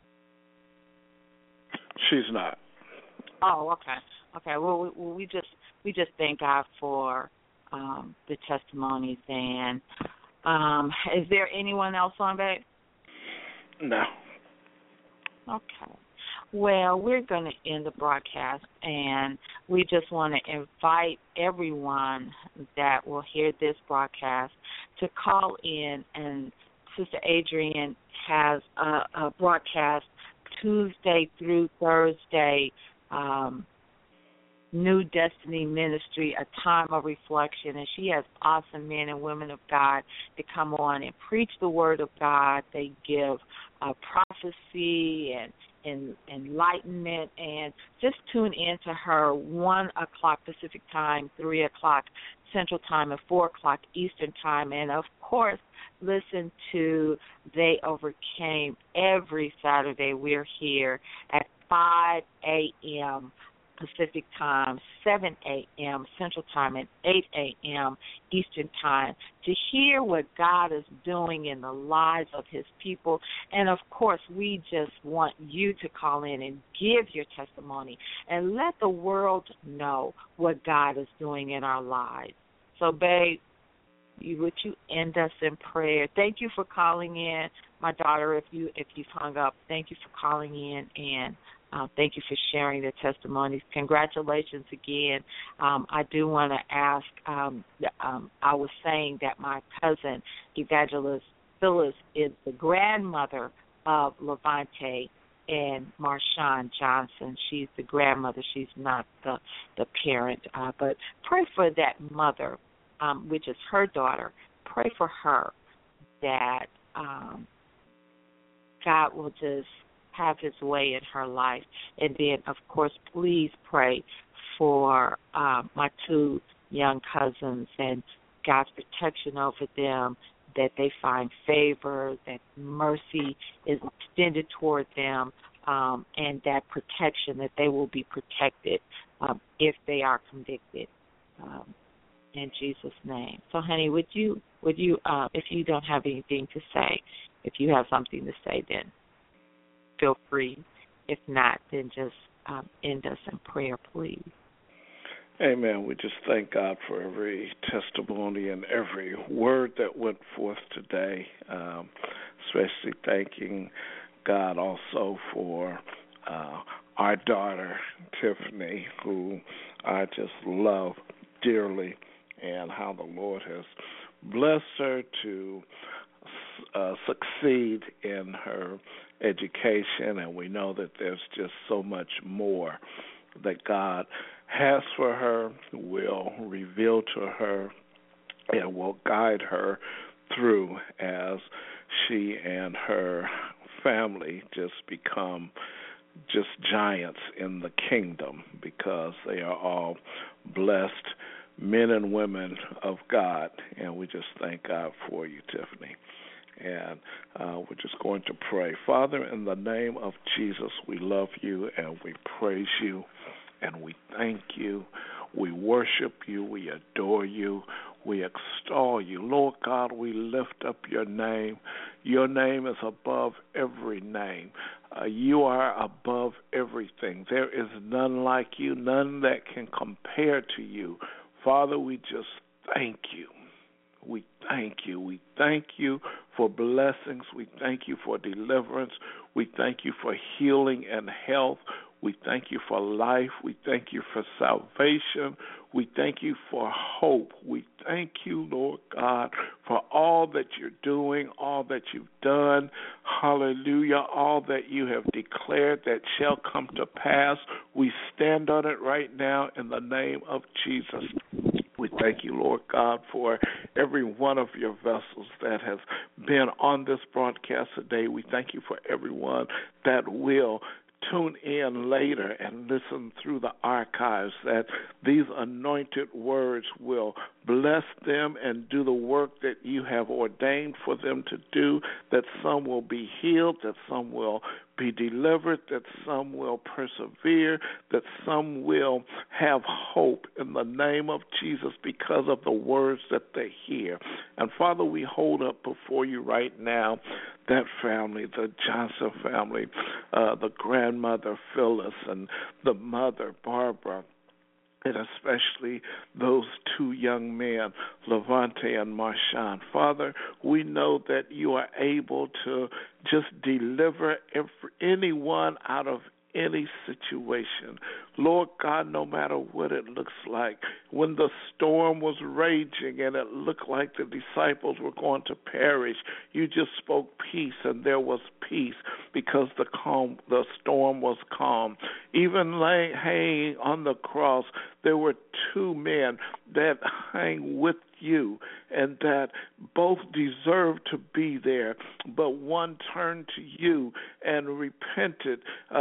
She's not.
Oh, okay. Okay, well, we just thank God for the testimonies. And is there anyone else on, babe?
No.
Okay. Well, we're going to end the broadcast, and we just want to invite everyone that will hear this broadcast to call in. And Sister Adrian has a broadcast Tuesday through Thursday, New Destiny Ministry, a time of reflection, and she has awesome men and women of God to come on and preach the word of God. They give prophecy and enlightenment, and just tune in to her 1 o'clock Pacific time, 3 o'clock Central time, and 4 o'clock Eastern time. And, of course, listen to They Overcame every Saturday. We're here at 5 a.m. Pacific time, 7 a.m. Central time, and 8 a.m. Eastern time to hear what God is doing in the lives of His people. And, of course, we just want you to call in and give your testimony and let the world know what God is doing in our lives. So, babe, would you end us in prayer? Thank you for calling in. My daughter, if you've hung up, thank you for calling in, and thank you for sharing the testimonies. Congratulations again. I do want to ask, I was saying that my cousin, Evangelist Phyllis, is the grandmother of Levante and Marshawn Johnson. She's the grandmother. She's not the parent. But pray for that mother, which is her daughter. Pray for her that God will just have His way in her life. And then, of course, please pray for my two young cousins and God's protection over them, that they find favor, that mercy is extended toward them, and that protection, that they will be protected if they are convicted. In Jesus' name. So, honey, would you, if you don't have anything to say, if you have something to say, then feel free. If not, then just end us in prayer, please.
Amen. We just thank God for every testimony and every word that went forth today, especially thanking God also for our daughter, Tiffany, who I just love dearly, and how the Lord has blessed her to succeed in her education, and we know that there's just so much more that God has for her, will reveal to her, and will guide her through as she and her family just become just giants in the kingdom, because they are all blessed men and women of God, and we just thank God for you, Tiffany. And we're just going to pray. Father, in the name of Jesus, we love you and we praise you and we thank you. We worship you. We adore you. We extol you. Lord God, we lift up your name. Your name is above every name. You are above everything. There is none like you, none that can compare to you. Father, we just thank you. We thank you. We thank you for blessings. We thank you for deliverance. We thank you for healing and health. We thank you for life. We thank you for salvation. We thank you for hope. We thank you, Lord God, for all that you're doing, all that you've done. Hallelujah. All that you have declared that shall come to pass. We stand on it right now in the name of Jesus. We thank you, Lord God, for every one of your vessels that has been on this broadcast today. We thank you for everyone that will tune in later and listen through the archives, that these anointed words will bless them and do the work that you have ordained for them to do, that some will be healed, that some will be delivered, that some will persevere, that some will have hope in the name of Jesus because of the words that they hear. And Father, we hold up before you right now that family, the Johnson family, the grandmother Phyllis and the mother Barbara, and especially those two young men, Levante and Marshawn. Father, we know that you are able to just deliver anyone out of any situation. Lord God, no matter what it looks like, when the storm was raging and it looked like the disciples were going to perish, you just spoke peace and there was peace because the storm was calm. Even hanging on the cross, there were two men that hang with you and that both deserved to be there, but one turned to you and repented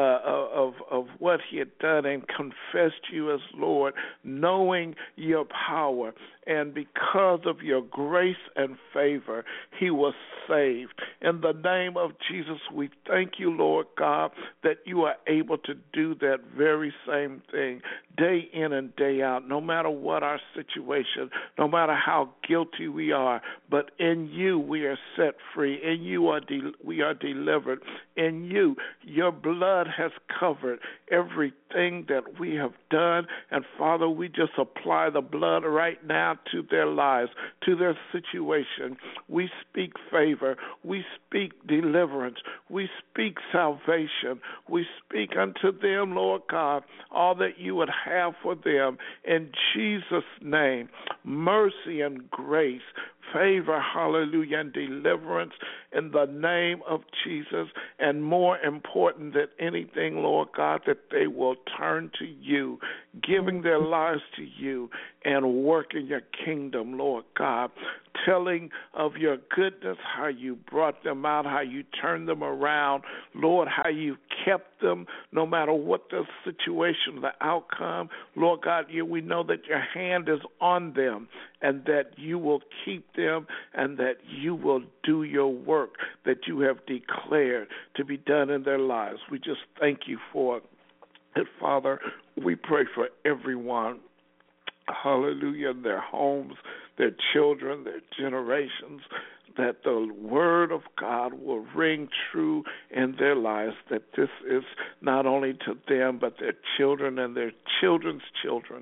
of what he had done and confessed you as Lord, knowing your power. And because of your grace and favor, he was saved. In the name of Jesus, we thank you, Lord God, that you are able to do that very same thing day in and day out, no matter what our situation, no matter how guilty we are. But in you, we are set free. In you, we are delivered. In you, your blood has covered everything that we have done. And Father, we just apply the blood right now to their lives, to their situation. We speak favor. We speak deliverance. We speak salvation. We speak unto them, Lord God, all that you would have for them. In Jesus' name, mercy and grace, favor, hallelujah, and deliverance in the name of Jesus. And more important than anything, Lord God, that they will turn to you, giving their lives to you and work in your kingdom, Lord God, telling of your goodness, how you brought them out, how you turned them around, Lord, how you kept them no matter what the situation, the outcome. Lord God, we know that your hand is on them and that you will keep them and that you will do your work that you have declared to be done in their lives. We just thank you for it. And Father, we pray for everyone, hallelujah, their homes, their children, their generations, that the word of God will ring true in their lives, that this is not only to them but their children and their children's children,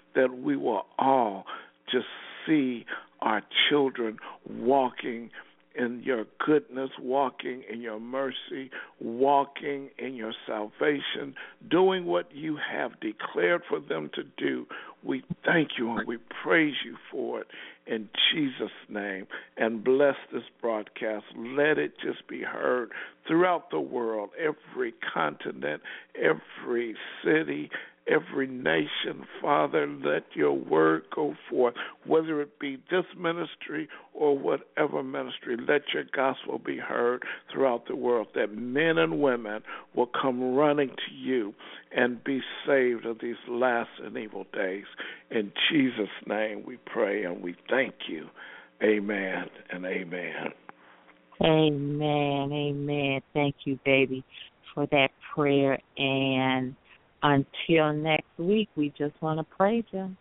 that we will all just see our children walking in your goodness, walking in your mercy, walking in your salvation, doing what you have declared for them to do. We thank you and we praise you for it in Jesus' name. And bless this broadcast. Let it just be heard throughout the world, every continent, every city, every nation. Father, let your word go forth, whether it be this ministry or whatever ministry. Let your gospel be heard throughout the world, that men and women will come running to you and be saved of these last and evil days. In Jesus' name we pray and we thank you. Amen and amen.
Amen. Amen. Thank you, baby, for that prayer. And until next week, we just want to praise you.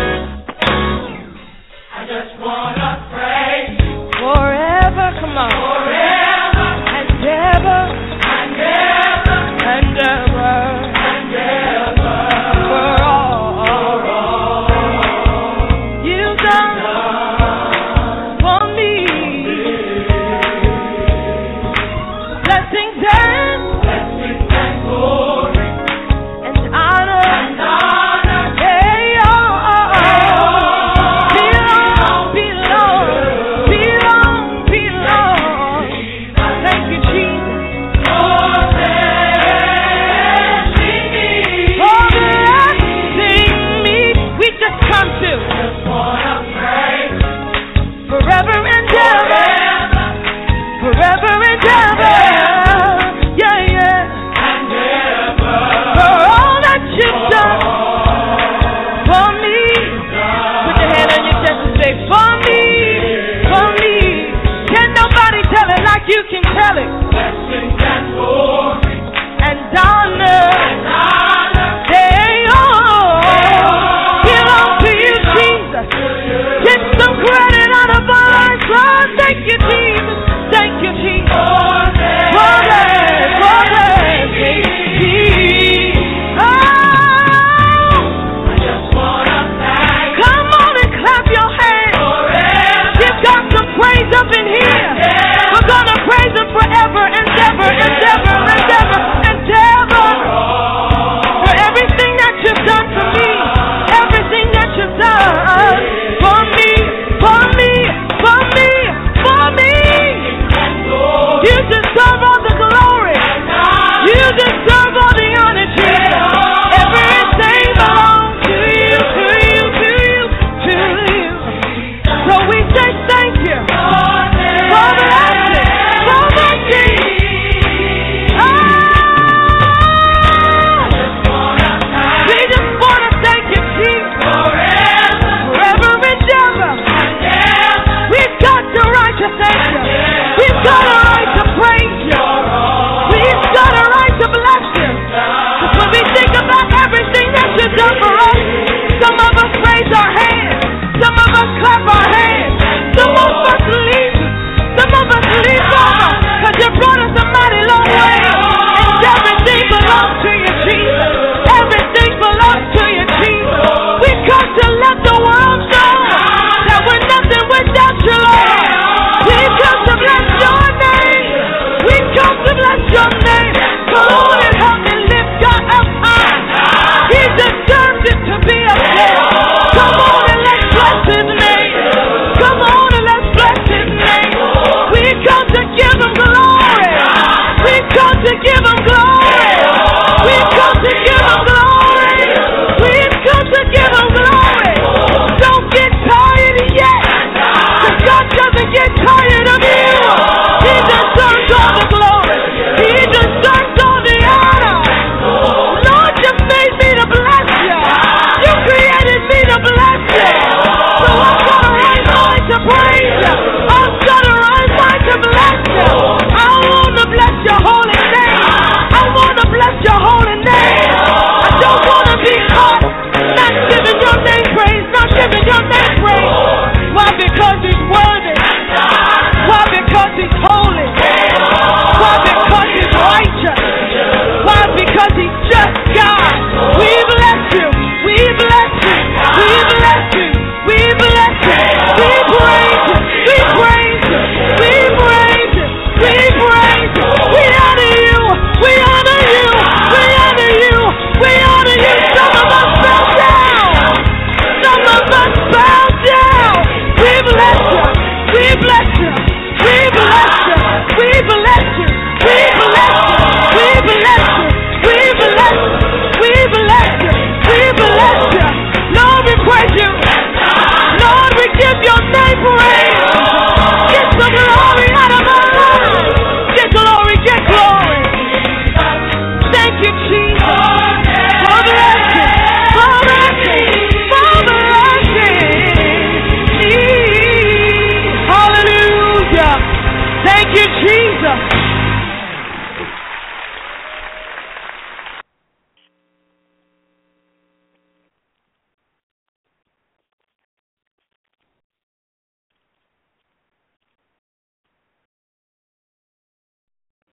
I just want to pray forever. Come on.